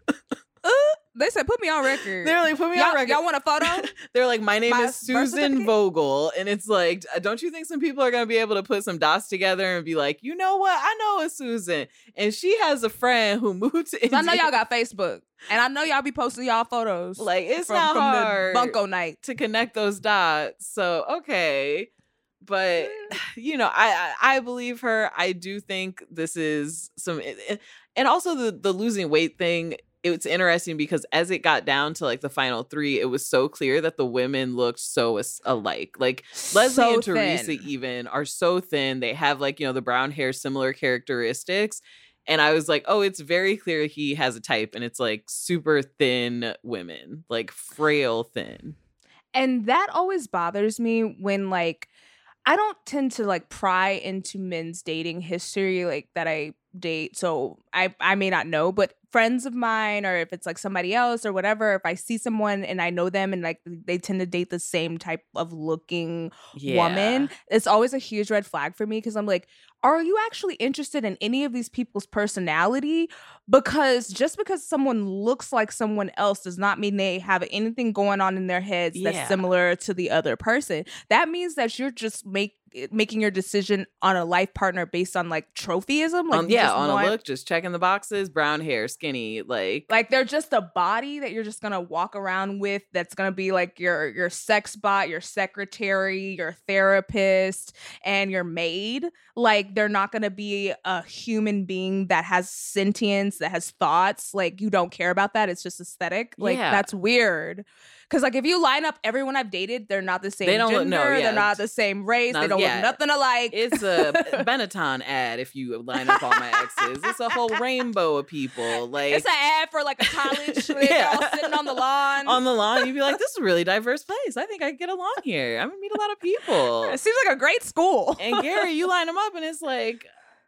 uh, they said, "Put me on record." They're like, "Put me y'all, on record." Y'all want a photo? They're like, "My name My is birth Susan certificate? Vogel," and it's like, don't you think some people are gonna be able to put some dots together and be like, you know what? I know a Susan, and she has a friend who moved to India. I know y'all got Facebook, and I know y'all be posting y'all photos. Like, it's from, not from hard the bunko night to connect those dots. So okay, but you know, I, I I believe her. I do think this is some, and also the the losing weight thing. It's interesting because as it got down to like the final three, it was so clear that the women looked so as- alike. Like Leslie So and Teresa thin. even are so thin. They have like, you know, the brown hair, similar characteristics. And I was like, oh, it's very clear he has a type, and it's like super thin women, like frail thin. And that always bothers me when like I don't tend to like pry into men's dating history like that I date. So I I may not know, but friends of mine, or if it's like somebody else or whatever, if I see someone and I know them and like they tend to date the same type of looking Yeah. woman, it's always a huge red flag for me because I'm like, are you actually interested in any of these people's personality? Because just because someone looks like someone else does not mean they have anything going on in their heads Yeah. that's similar to the other person. That means that you're just make making your decision on a life partner based on like trophyism. Like Um, you yeah, just on want- a look, just checking the boxes, brown hair, skinny, like like they're just a body that you're just gonna walk around with. That's gonna be like your your sex bot, your secretary, your therapist, and your maid. Like they're not gonna be a human being that has sentience, that has thoughts. Like you don't care about that. It's just aesthetic. Like Yeah. that's weird. Because like if you line up everyone I've dated, they're not the same They don't gender. look- no, yeah. They're not the same race. No, they don't yeah. look nothing alike. it's a Benetton ad if you line up all my exes. It's a whole rainbow of people. Like It's an ad for like a college. They're Yeah. all sitting on the lawn. on the lawn, you'd be like, this is a really diverse place. I think I could get along here. I'm gonna meet a lot of people. It seems like a great school. And Gary, you line them up, and it's like,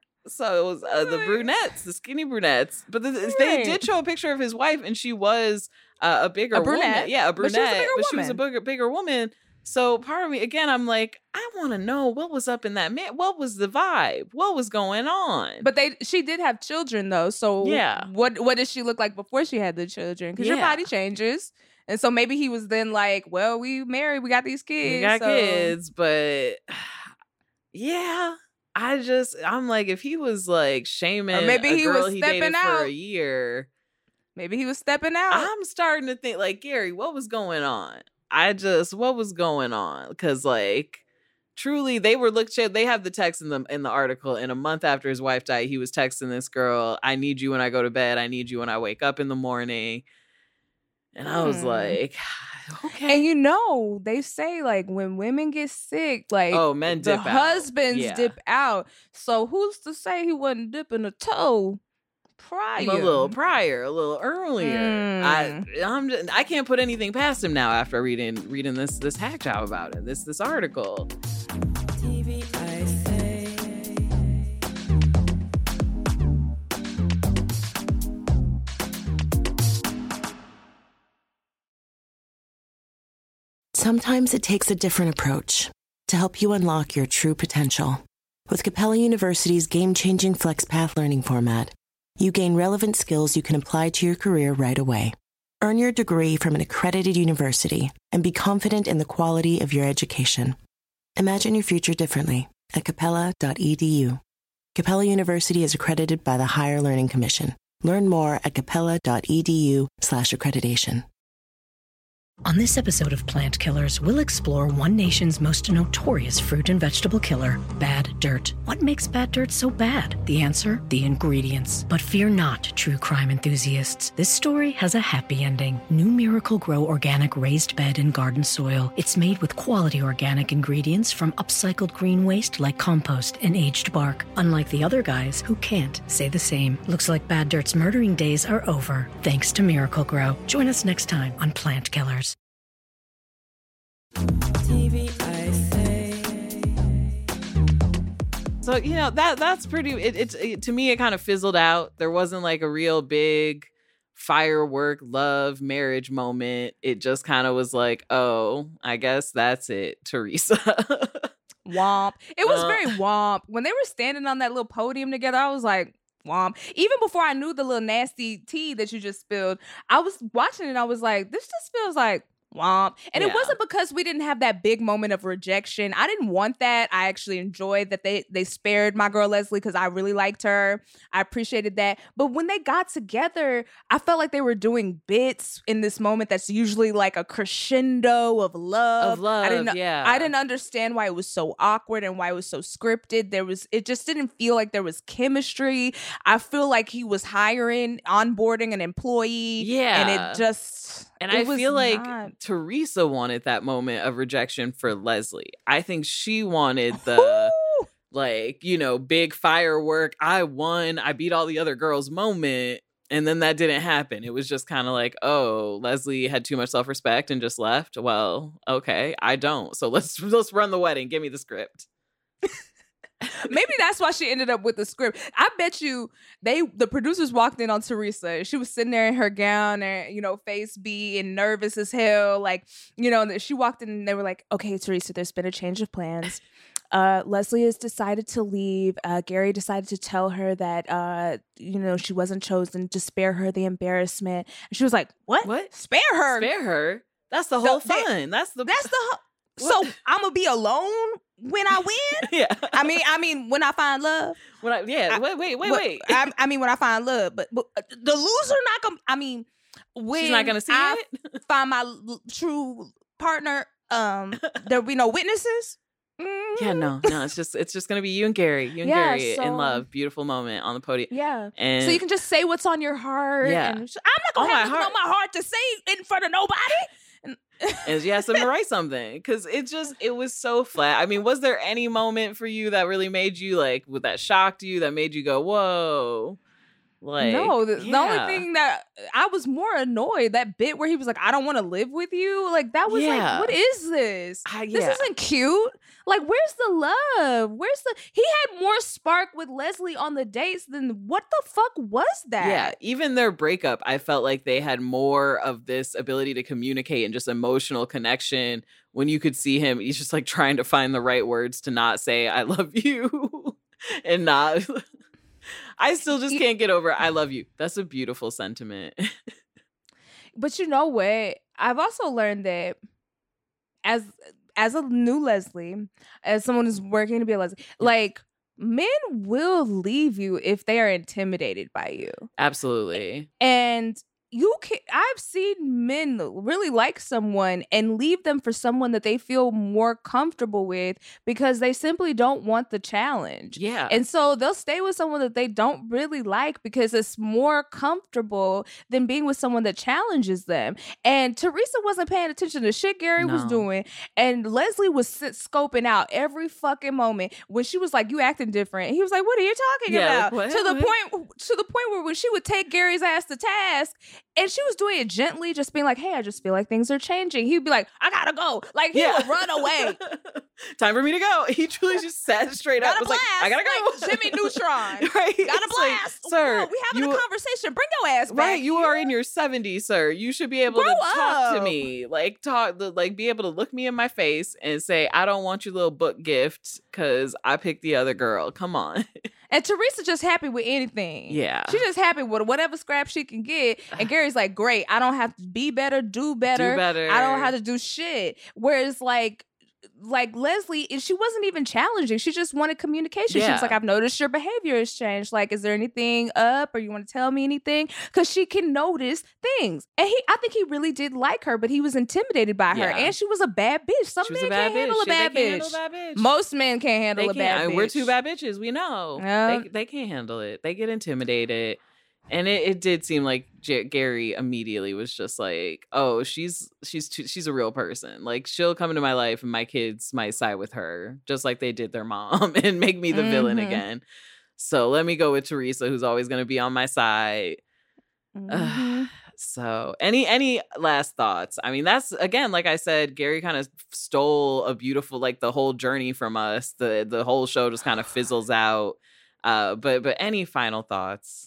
so it was uh, the brunettes, the skinny brunettes. But the, they Right. did show a picture of his wife, and she was uh, a bigger A brunette. woman. Yeah, a But she was a brunette, bigger but she was a woman. bigger, bigger woman. So part of me, again, I'm like, I want to know what was up in that man. What was the vibe? What was going on? But they, she did have children though. So Yeah. what what did she look like before she had the children? Because your Yeah. body changes, and so maybe he was then like, well, we married, we got these kids, we got so- kids, but yeah. I just, I'm like, if he was like shaming maybe a he girl was he stepping dated for out. a year, Maybe he was stepping out. I'm starting to think like, Gary, what was going on? I just, what was going on? Because like, truly, they were look. They have the text in the in the article. And a month after his wife died, he was texting this girl, "I need you when I go to bed. I need you when I wake up in the morning." And I was Hmm. like, okay. And you know, they say like when women get sick, like Oh, men the dip out. husbands Yeah. dip out. So who's to say he wasn't dipping a toe prior? A little prior, a little earlier. I I'm just, I can't put anything past him now after reading reading this this hack job about it. This this article. T V I say. Sometimes it takes a different approach to help you unlock your true potential. With Capella University's game-changing FlexPath learning format, you gain relevant skills you can apply to your career right away. Earn your degree from an accredited university and be confident in the quality of your education. Imagine your future differently at capella dot e d u. Capella University is accredited by the Higher Learning Commission. Learn more at capella dot e d u slash accreditation. On this episode of Plant Killers, we'll explore one nation's most notorious fruit and vegetable killer, bad dirt. What makes bad dirt so bad? The answer? The ingredients. But fear not, true crime enthusiasts. This story has a happy ending. New Miracle Grow organic raised bed and garden soil. It's made with quality organic ingredients from upcycled green waste like compost and aged bark. Unlike the other guys who can't say the same. Looks like bad dirt's murdering days are over, thanks to Miracle Grow. Join us next time on Plant Killers. T V, I say. So, you know, that that's pretty, it, it's it, to me, it kind of fizzled out. There wasn't like a real big firework, love, marriage moment. It just kind of was like, oh, I guess that's it, Teresa. Womp. It was Uh, very womp. When they were standing on that little podium together, I was like, womp. Even before I knew the little nasty tea that you just spilled, I was watching it. I was like, this just feels like womp. And Yeah. it wasn't because we didn't have that big moment of rejection. I didn't want that. I actually enjoyed that they they spared my girl Leslie because I really liked her. I appreciated that. But when they got together, I felt like they were doing bits in this moment that's usually like a crescendo of love. Of love, I didn't, yeah. I didn't understand why it was so awkward and why it was so scripted. There was, it just didn't feel like there was chemistry. I feel like he was hiring, onboarding an employee. Yeah. And it just, And it I was feel like not- Teresa wanted that moment of rejection for Leslie. I think she wanted the, Woo! like, you know, big firework, I won, I beat all the other girls moment. And then that didn't happen. It was just kind of like, oh, Leslie had too much self-respect and just left. Well, okay, I don't. So let's let's run the wedding. Give me the script. Maybe that's why she ended up with the script. I bet you they the producers walked in on Teresa. She was sitting there in her gown and, you know, face B and nervous as hell. Like, you know, she walked in and they were like, okay, Teresa, there's been a change of plans. Uh, Leslie has decided to leave. Uh, Gary decided to tell her that, uh, you know, she wasn't chosen, to spare her the embarrassment. And she was like, what? What? Spare her? Spare her. That's the whole they- fun. That's the That's the... Hu- so What? I'm going to be alone when I win? yeah. I mean, I mean, when I find love. When I, yeah. I- wait, wait, wait, Well, wait. I, I mean, when I find love, but, but the loser not gonna. I mean, when She's not gonna see I it. find my l- true partner, um, there'll be no witnesses. Mm, Yeah, no, no. It's just it's just gonna be you and Gary, you and Yeah, Gary so- in love. Beautiful moment on the podium. Yeah. And So you can just say what's on your heart. Yeah. And sh- I'm not gonna On have my nothing on my heart to say in front of nobody. And and you asked them to write something because it just it was so flat. I mean, was there any moment for you that really made you like, would that shocked you, that made you go, whoa? Like, no, the, the yeah. only thing that I was more annoyed, that bit where he was like, I don't want to live with you. Like, that was Yeah. like, what is this? I- This yeah. isn't cute. Like, where's the love? Where's the, he had more spark with Leslie on the dates than what the fuck was that? Yeah, even their breakup, I felt like they had more of this ability to communicate and just emotional connection when you could see him. He's just like trying to find the right words to not say, I love you and not. I still just can't get over I love you. That's a beautiful sentiment. But you know what? I've also learned that as as a new Leslie, as someone who's working to be a Leslie, like, men will leave you if they are intimidated by you. Absolutely. And you can I've seen men really like someone and leave them for someone that they feel more comfortable with because they simply don't want the challenge. Yeah. And so they'll stay with someone that they don't really like because it's more comfortable than being with someone that challenges them. And Teresa wasn't paying attention to shit Gary was No. doing. And Leslie was sit- scoping out every fucking moment. When she was like, you acting different, he was like, what are you talking Yeah, about? like, what? To the What? point to the point where when she would take Gary's ass to task, and she was doing it gently, just being like, hey, I just feel like things are changing. He'd be like, I gotta go. Like, he would run away. Time for me to go. He truly just sat straight up. Gotta Was blast. like, I gotta go. Like Jimmy Neutron. Right. Gotta It's like, blast. sir, Whoa, we having you- a conversation. Bring your ass back. Right, you here. are in your seventies, sir. You should be able Grow to talk to up. me, like talk, like be able to look me in my face and say, "I don't want your little book gift because I picked the other girl." Come on, And Teresa just happy with anything. Yeah. She's just happy with whatever scrap she can get. And Gary's like, great, I don't have to be better, do better. do better. I don't have to do shit. Whereas like like Leslie, and she wasn't even challenging. She just wanted communication. Yeah. She was like, I've noticed your behavior has changed. Like, is there anything up or you want to tell me anything? Because she can notice things. And he, I think he really did like her, but he was intimidated by her. Yeah. And she was a bad bitch. Some She was men a bad can't handle bitch. a bad They bitch. can't handle a bad bitch. Most men can't handle They a can't. bad I mean, bitch. we're two bad bitches. We know. Yeah. They, they can't handle it. They get intimidated. And it, it did seem like J- Gary immediately was just like, oh, she's she's too, she's a real person. Like, she'll come into my life and my kids might side with her, just like they did their mom, and make me the mm-hmm. villain again. So let me go with Teresa, who's always going to be on my side. Mm-hmm. So any any last thoughts? I mean, that's, again, like I said, Gary kind of stole a beautiful, like, the whole journey from us. The the whole show just kind of fizzles out. Uh, but but any final thoughts?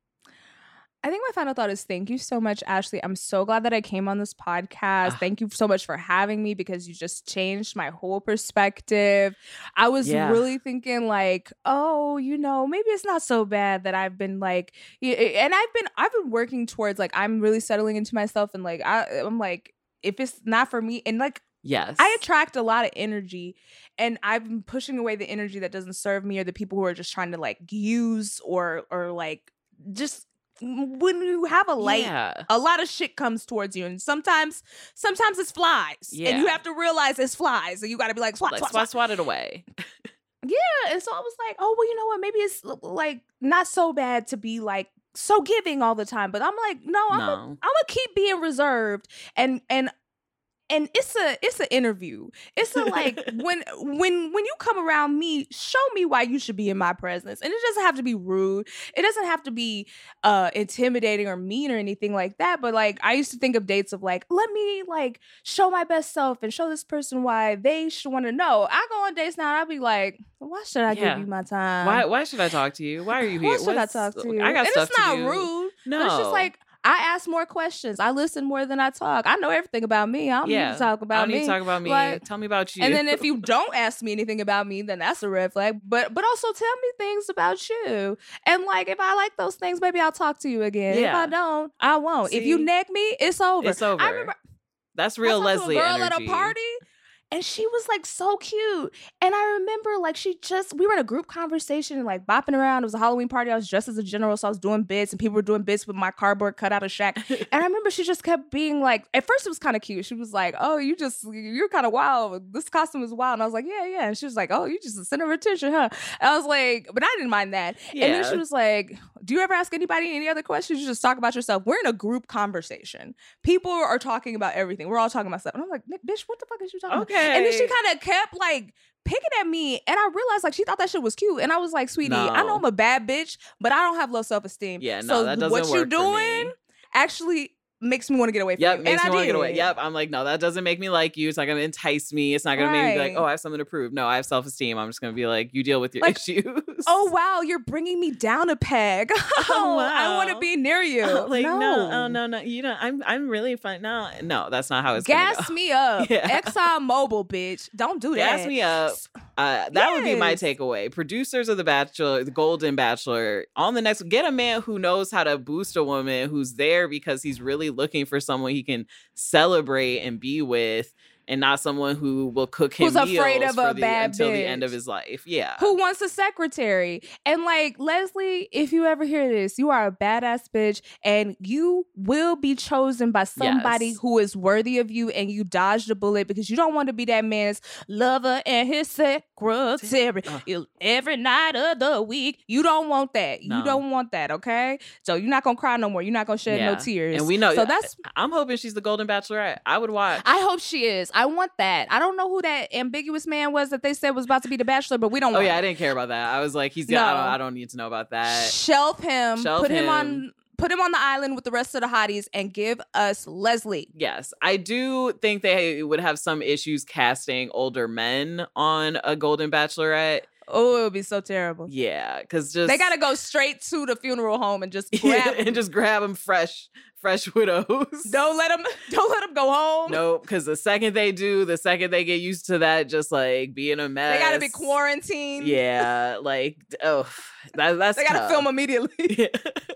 I think my final thought is thank you so much, Ashley. I'm so glad that I came on this podcast. Uh, thank you so much for having me, because you just changed my whole perspective. I was yeah. really thinking like, oh, you know, maybe it's not so bad that I've been like, and I've been I've been working towards like, I'm really settling into myself, and like I, I'm like, if it's not for me, and like, yes, I attract a lot of energy, and I've been pushing away the energy that doesn't serve me, or the people who are just trying to like use or or like just. When you have a light, yeah. a lot of shit comes towards you, and sometimes, sometimes it's flies, yeah. and you have to realize it's flies, and you got to be like, swat, like, swat, swat, swat, swat it away. Yeah, and so I was like, oh, well, you know what? Maybe it's like not so bad to be like so giving all the time, but I'm like, no, I'm no. gonna, I'm gonna keep being reserved, and and. And it's a it's an interview. It's a like when when when you come around me, show me why you should be in my presence. And it doesn't have to be rude. It doesn't have to be uh, intimidating or mean or anything like that. But like, I used to think of dates of like, let me like show my best self and show this person why they should want to know. I go on dates now and I'll be like, why should I yeah. give you my time? Why why should I talk to you? Why are you here? Why should What's, I talk to you? I got and stuff it's not to do. rude. No, but it's just like, I ask more questions. I listen more than I talk. I know everything about me. I don't yeah. need to talk about I don't me. need to talk about me. Like, tell me about you. And then if you don't ask me anything about me, then that's a red flag. But but also tell me things about you. And like, if I like those things, maybe I'll talk to you again. Yeah. If I don't, I won't. See? If you neg me, it's over. It's over. I remember that's real I Leslie to a girl energy. At a party. And she was like so cute. And I remember like she just, we were in a group conversation and like bopping around. It was a Halloween party. I was dressed as a general. So I was doing bits and people were doing bits with my cardboard cutout of Shaq. And I remember she just kept being like, at first it was kind of cute. She was like, oh, you just, you're kind of wild. This costume is wild. And I was like, yeah, yeah. And she was like, oh, you just a center of attention, huh? And I was like, but I didn't mind that. Yeah. And then she was like, do you ever ask anybody any other questions? You just talk about yourself. We're in a group conversation. People are talking about everything. We're all talking about stuff. And I'm like, bitch, what the fuck is you talking okay. about? And then she kind of kept like picking at me, and I realized like she thought that shit was cute, and I was like, sweetie, no. I know I'm a bad bitch, but I don't have low self-esteem. Yeah, no, so that doesn't what work you doing for me. Actually makes me want to get away from yep, you. Makes and me I want to did. get away. Yep. I'm like, no, that doesn't make me like you. It's not going to entice me. It's not going right. to make me be like, oh, I have something to prove. No, I have self-esteem. I'm just going to be like, you deal with your like, issues. Oh, wow, you're bringing me down a peg. Oh, wow. I want to be near you. Oh, like, no. no, oh, no, no. You know, I'm I'm really fun. No, no, that's not how it's going to go. Gas me up. Yeah. Exxon Mobil, bitch. Don't do that. Gas me up. Uh, that yes. would be my takeaway. Producers of The Bachelor, The Golden Bachelor, on the next, get a man who knows how to boost a woman, who's there because he's really looking for someone he can celebrate and be with, and not someone who will cook him Who's meals afraid of a the, bad until bitch. the end of his life. Yeah. Who wants a secretary? And like, Leslie, if you ever hear this, you are a badass bitch, and you will be chosen by somebody yes. who is worthy of you, and you dodged a bullet because you don't want to be that man's lover and his secretary uh. every night of the week. You don't want that. No. You don't want that, okay? So you're not going to cry no more. You're not going to shed yeah. no tears. And we know. So that's. I'm hoping she's the Golden Bachelorette. I would watch. I hope she is. I want that. I don't know who that ambiguous man was that they said was about to be the Bachelor, but we don't oh, want yeah, it. I didn't care about that. I was like, he's got, no. I, don't, I don't need to know about that. Shelf him. Shelf put him. him on Put him on the island with the rest of the hotties and give us Leslie. Yes. I do think they would have some issues casting older men on a Golden Bachelorette. Oh, it would be so terrible. Yeah, because just they gotta go straight to the funeral home and just grab and just grab them fresh, fresh widows. Don't let them, don't let them go home. Nope, because the second they do, the second they get used to that, just like being a mess, they gotta be quarantined. Yeah, like oh, that, that's they gotta tough. film immediately. Yeah.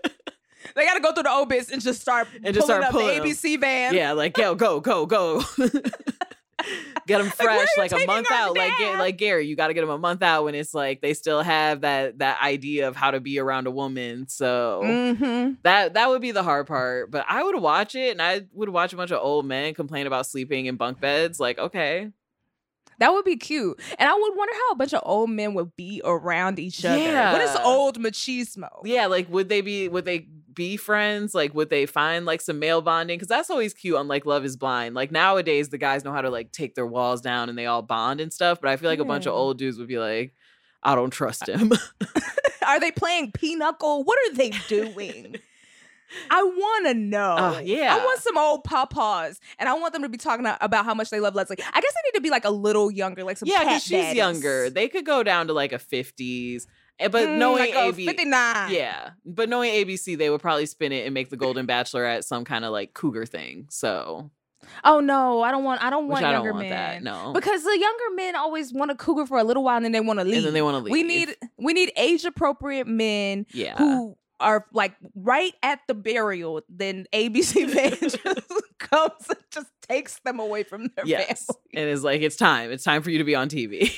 They gotta go through the obits and just start and just pulling start up pulling the A B C van. Yeah, like yo, go, go, go. get them fresh, like, like a month out. Like, get, like Gary, you got to get them a month out when it's like they still have that that idea of how to be around a woman. So mm-hmm. that that would be the hard part. But I would watch it, and I would watch a bunch of old men complain about sleeping in bunk beds. Like, okay. That would be cute. And I would wonder how a bunch of old men would be around each other. Yeah. What is old machismo? Yeah, like would they be would they be friends? Like would they find like some male bonding? Because that's always cute on like Love is Blind. Like nowadays the guys know how to like take their walls down and they all bond and stuff. But I feel like yeah. a bunch of old dudes would be like, I don't trust him. Are they playing pinochle? What are they doing? I want to know. Uh, yeah. I want some old papas, and I want them to be talking about how much they love Leslie. I guess they need to be like a little younger, like some yeah, because she's younger. They could go down to like a fifties. But mm, knowing like A B C, fifty-nine. Yeah, but knowing A B C, they would probably spin it and make the Golden Bachelorette some kind of like cougar thing. So, oh no, I don't want. I don't which want I younger don't want men. That, no, because the younger men always want a cougar for a little while and then they want to leave. And then they want to leave. We need we need age appropriate men. Yeah. Who are like right at the burial, then A B C fan just comes and just takes them away from their yes. family. And it's like, it's time. It's time for you to be on T V.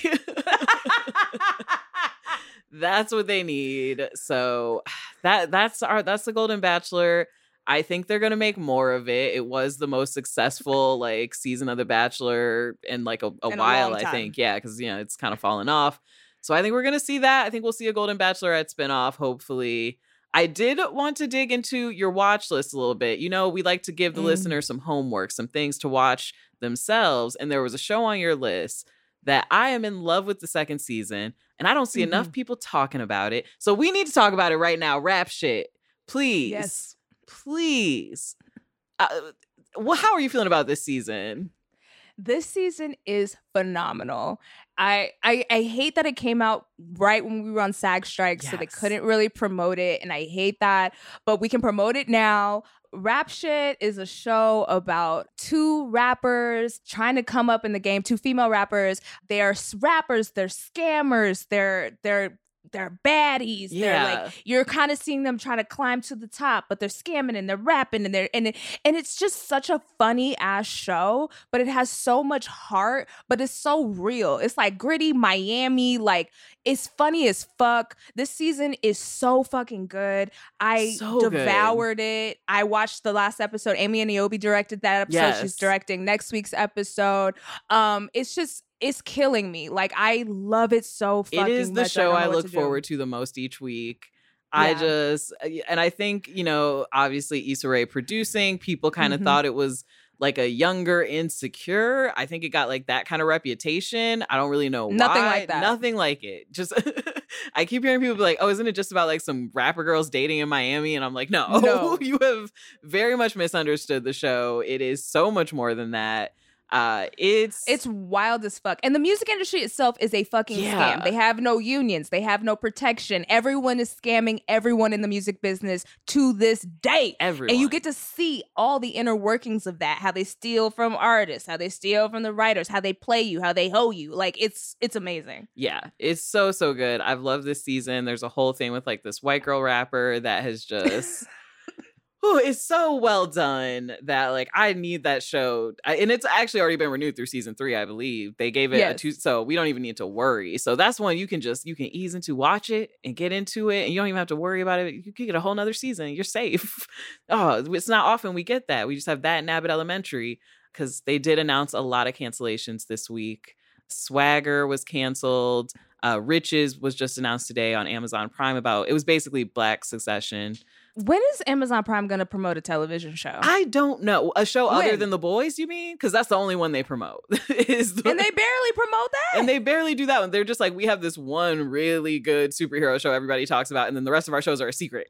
That's what they need. So that that's our that's the Golden Bachelor. I think they're gonna make more of it. It was the most successful like season of The Bachelor in like a, a in while, a I think. Yeah, because you know it's kind of fallen off. So I think we're gonna see that. I think we'll see a Golden Bachelorette spinoff, hopefully. I did want to dig into your watch list a little bit. You know, we like to give the mm. listener some homework, some things to watch themselves. And there was a show on your list that I am in love with the second season, and I don't see mm-hmm. enough people talking about it. So we need to talk about it right now. Rap shit. Please. Yes. Please. Uh, well, how are you feeling about this season? This season is phenomenal. I, I I hate that it came out right when we were on SAG strike, yes. so they couldn't really promote it, and I hate that. But we can promote it now. Rap Shit is a show about two rappers trying to come up in the game, two female rappers. They're rappers, they're scammers, they're they're they're baddies. Yeah. They're like, you're kind of seeing them trying to climb to the top, but they're scamming and they're rapping and they're and it, and it's just such a funny ass show, but it has so much heart, but it's so real. It's like gritty Miami, like it's funny as fuck. This season is so fucking good. I so devoured good. it. I watched the last episode. Amy Niobe directed that episode. Yes. She's directing next week's episode. Um, it's just It's killing me. Like, I love it so fucking much. It is the much. show I, I look to forward to the most each week. Yeah. I just, and I think, you know, obviously Issa Rae producing, people kind of mm-hmm. thought it was like a younger Insecure. I think it got like that kind of reputation. I don't really know why. Nothing like that. Nothing like it. Just, I keep hearing people be like, oh, isn't it just about like some rapper girls dating in Miami? And I'm like, no, no. You have very much misunderstood the show. It is so much more than that. Uh, it's it's wild as fuck. And the music industry itself is a fucking yeah. scam. They have no unions. They have no protection. Everyone is scamming everyone in the music business to this day. Everyone. And you get to see all the inner workings of that, how they steal from artists, how they steal from the writers, how they play you, how they hoe you. Like, it's it's amazing. Yeah, it's so, so good. I've loved this season. There's a whole thing with like this white girl rapper that has just... Oh, it's so well done that like I need that show, I, and it's actually already been renewed through season three, I believe. They gave it yes. a two, so we don't even need to worry. So that's one you can just you can ease into, watch it, and get into it, and you don't even have to worry about it. You can get a whole nother season. You're safe. Oh, it's not often we get that. We just have that in Abbott Elementary because they did announce a lot of cancellations this week. Swagger was canceled. Uh, Riches was just announced today on Amazon Prime about it was basically Black Succession. When is Amazon Prime going to promote a television show? I don't know. A show when? Other than The Boys, you mean? Because that's the only one they promote. is the, and they barely promote that? And they barely do that one. They're just like, we have this one really good superhero show everybody talks about, and then the rest of our shows are a secret.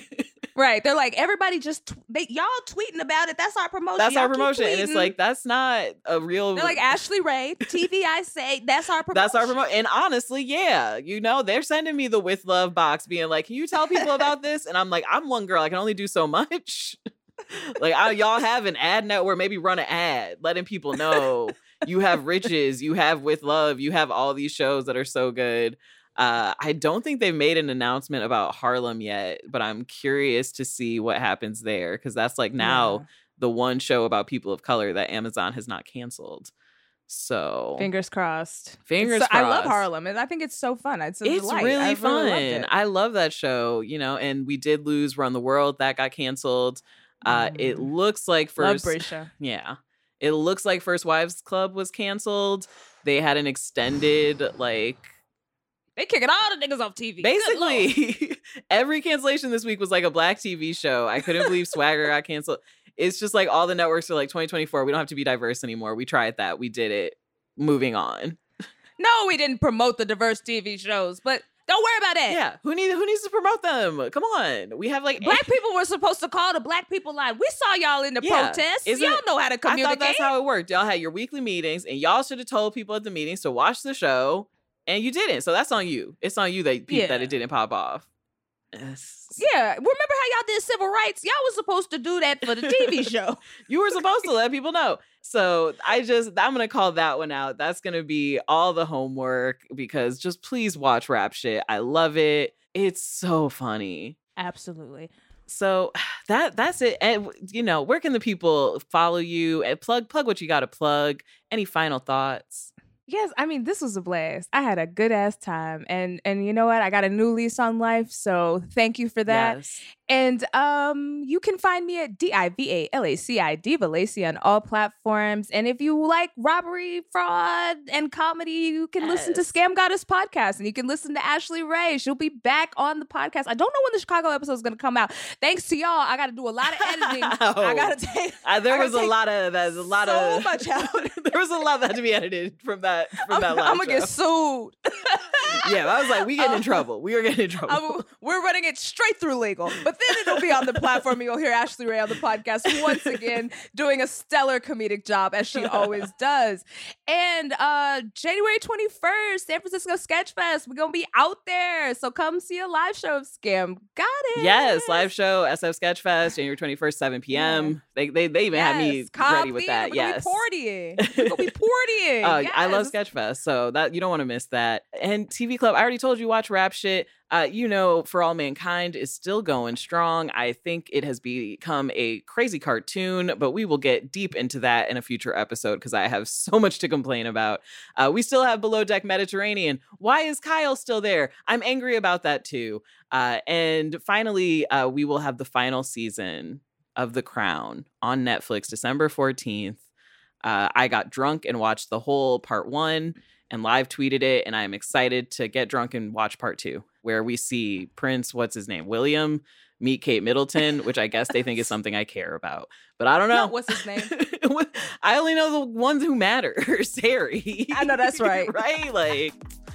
Right. They're like, everybody just, t- they, y'all tweeting about it. That's our promotion. That's y'all our promotion. And it's like, that's not a real... They're like, Ashley Ray, T V I say, that's our promotion. That's our promotion. And honestly, yeah, you know, they're sending me the With Love box being like, can you tell people about this? And I'm like, I'm one girl. I can only do so much. Like, I, y'all have an ad network, maybe run an ad, letting people know you have Riches, you have With Love, you have all these shows that are so good. Uh, I don't think they've made an announcement about Harlem yet, but I'm curious to see what happens there because that's like now yeah. the one show about people of color that Amazon has not canceled. So fingers crossed. Fingers so, crossed. I love Harlem, and I think it's so fun. It's, a it's delight. really I fun. Really loved it. I love that show, you know, and we did lose Run the World. That got canceled. Uh, Mm. it looks like Love first, Brescia. yeah, it looks like First Wives Club was canceled. They had an extended, like, They kicking all the niggas off T V. basically every cancellation this week was like a black T V show. I couldn't believe Swagger got canceled. It's just like all the networks are like twenty twenty-four. We don't have to be diverse anymore. We tried that. We did it. Moving on. No, we didn't promote the diverse T V shows, but don't worry about it. Yeah, who needs who needs to promote them? Come on, we have like Black people were supposed to call the black people line. We saw y'all in the Yeah. protests. Isn't Y'all it- know how to I communicate. thought that's how it worked. Y'all had your weekly meetings, and y'all should have told people at the meetings to watch the show, and you didn't. So that's on you. It's on you that pe- Yeah. that it didn't pop off. Yes. Yeah, remember how y'all did civil rights? Y'all was supposed to do that for the T V show. You were supposed to let people know. So I just, I'm going to call that one out. That's going to be all the homework because just please watch Rap Shit. I love it. It's so funny. Absolutely. So that that's it. And, you know, where can the people follow you and plug, plug what you got to plug? Any final thoughts? Yes, I mean, this was a blast. I had a good ass time. And and you know what? I got a new lease on life. So thank you for that. Yes. And um, you can find me at D I V A L A C I, Diva Lacey, on all platforms. And if you like robbery, fraud, and comedy, you can listen to Yes. Scam Goddess podcast. And you can listen to Ashley Ray. She'll be back on the podcast. I don't know when the Chicago episode is going to come out. Thanks to y'all, I got to do a lot of editing. I got to take. Uh, there I gotta was a take lot of there's a lot so of much out. there was a lot that had to be edited from that from I'm, that live I'm gonna show. get sued. Yeah, I was like, we getting in Um, trouble. We were getting in trouble. I'm- we're running it straight through legal, but then it'll be on the platform. You'll hear Ashley Ray on the podcast once again, doing a stellar comedic job as she always does. And uh, January twenty-first, San Francisco Sketch Fest. We're gonna be out there, so come see a live show of Scam. Got it? Yes, live show, S F Sketchfest, January twenty-first, seven p.m. They, they they even had me Yes, Cobb ready with Theater. that. We're Yes. gonna be partying. We're gonna be partying. Uh, I love Yes. Sketchfest, so that you don't want to miss that. And T V Club, I already told you, watch Rap Shit. Uh, you know, For All Mankind is still going strong. I think it has become a crazy cartoon, but we will get deep into that in a future episode because I have so much to complain about. Uh, we still have Below Deck Mediterranean. Why is Kyle still there? I'm angry about that too. Uh, and finally, uh, we will have the final season of The Crown on Netflix, December fourteenth. Uh, I got drunk and watched the whole part one and live tweeted it, and I'm excited to get drunk and watch part two, where we see Prince, what's his name, William, meet Kate Middleton, which I guess they think is something I care about. But I don't know. No, what's his name? I only know the ones who matter. Harry. I know that's right. Right? Like,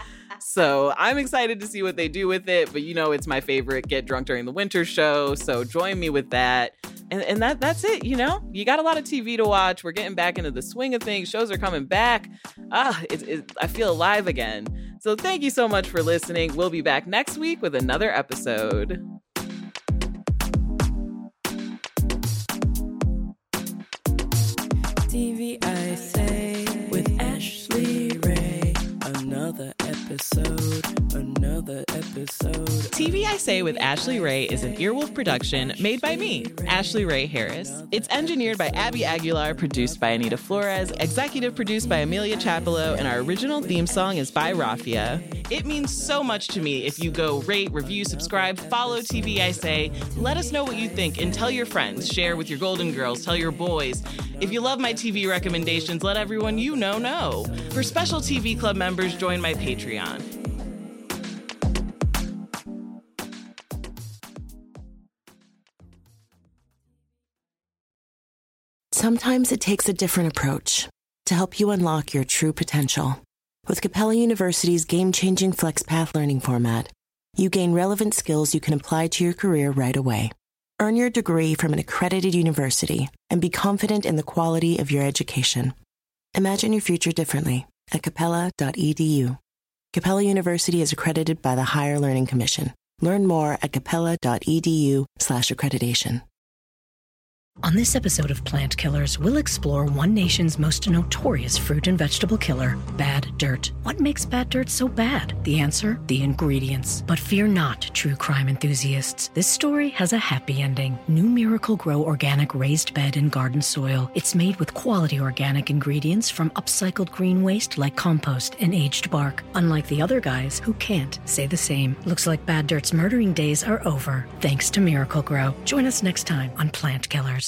so I'm excited to see what they do with it. But you know, it's my favorite Get Drunk During the Winter show. So join me with that. And, and that that's it. You know, you got a lot of T V to watch. We're getting back into the swing of things. Shows are coming back. Ah, it, it, I feel alive again. So thank you so much for listening. We'll be back next week with another episode. T V I Say with Ashley Ray. Another episode, another episode. T V I Say with Ashley Ray is an Earwolf production made by me, Ashley Ray Harris. It's engineered by Abby Aguilar, produced by Anita Flores, executive produced by Amelia Chapello, and our original theme song is by Rafia. It means so much to me if you go rate, review, subscribe, follow T V I Say. Let us know what you think and tell your friends. Share with your Golden Girls, tell your boys. If you love my T V recommendations, let everyone you know know. For special T V Club members, join my Patreon. Sometimes it takes a different approach to help you unlock your true potential. With Capella University's game-changing FlexPath learning format, you gain relevant skills you can apply to your career right away. Earn your degree from an accredited university and be confident in the quality of your education. Imagine your future differently at capella dot e d u. Capella University is accredited by the Higher Learning Commission. Learn more at capella dot e d u slash accreditation. On this episode of Plant Killers, we'll explore one nation's most notorious fruit and vegetable killer, bad dirt. What makes bad dirt so bad? The answer? The ingredients. But fear not, true crime enthusiasts. This story has a happy ending. New Miracle-Gro Organic Raised Bed and Garden Soil. It's made with quality organic ingredients from upcycled green waste like compost and aged bark. Unlike the other guys who can't say the same. Looks like bad dirt's murdering days are over, thanks to Miracle-Gro. Join us next time on Plant Killers.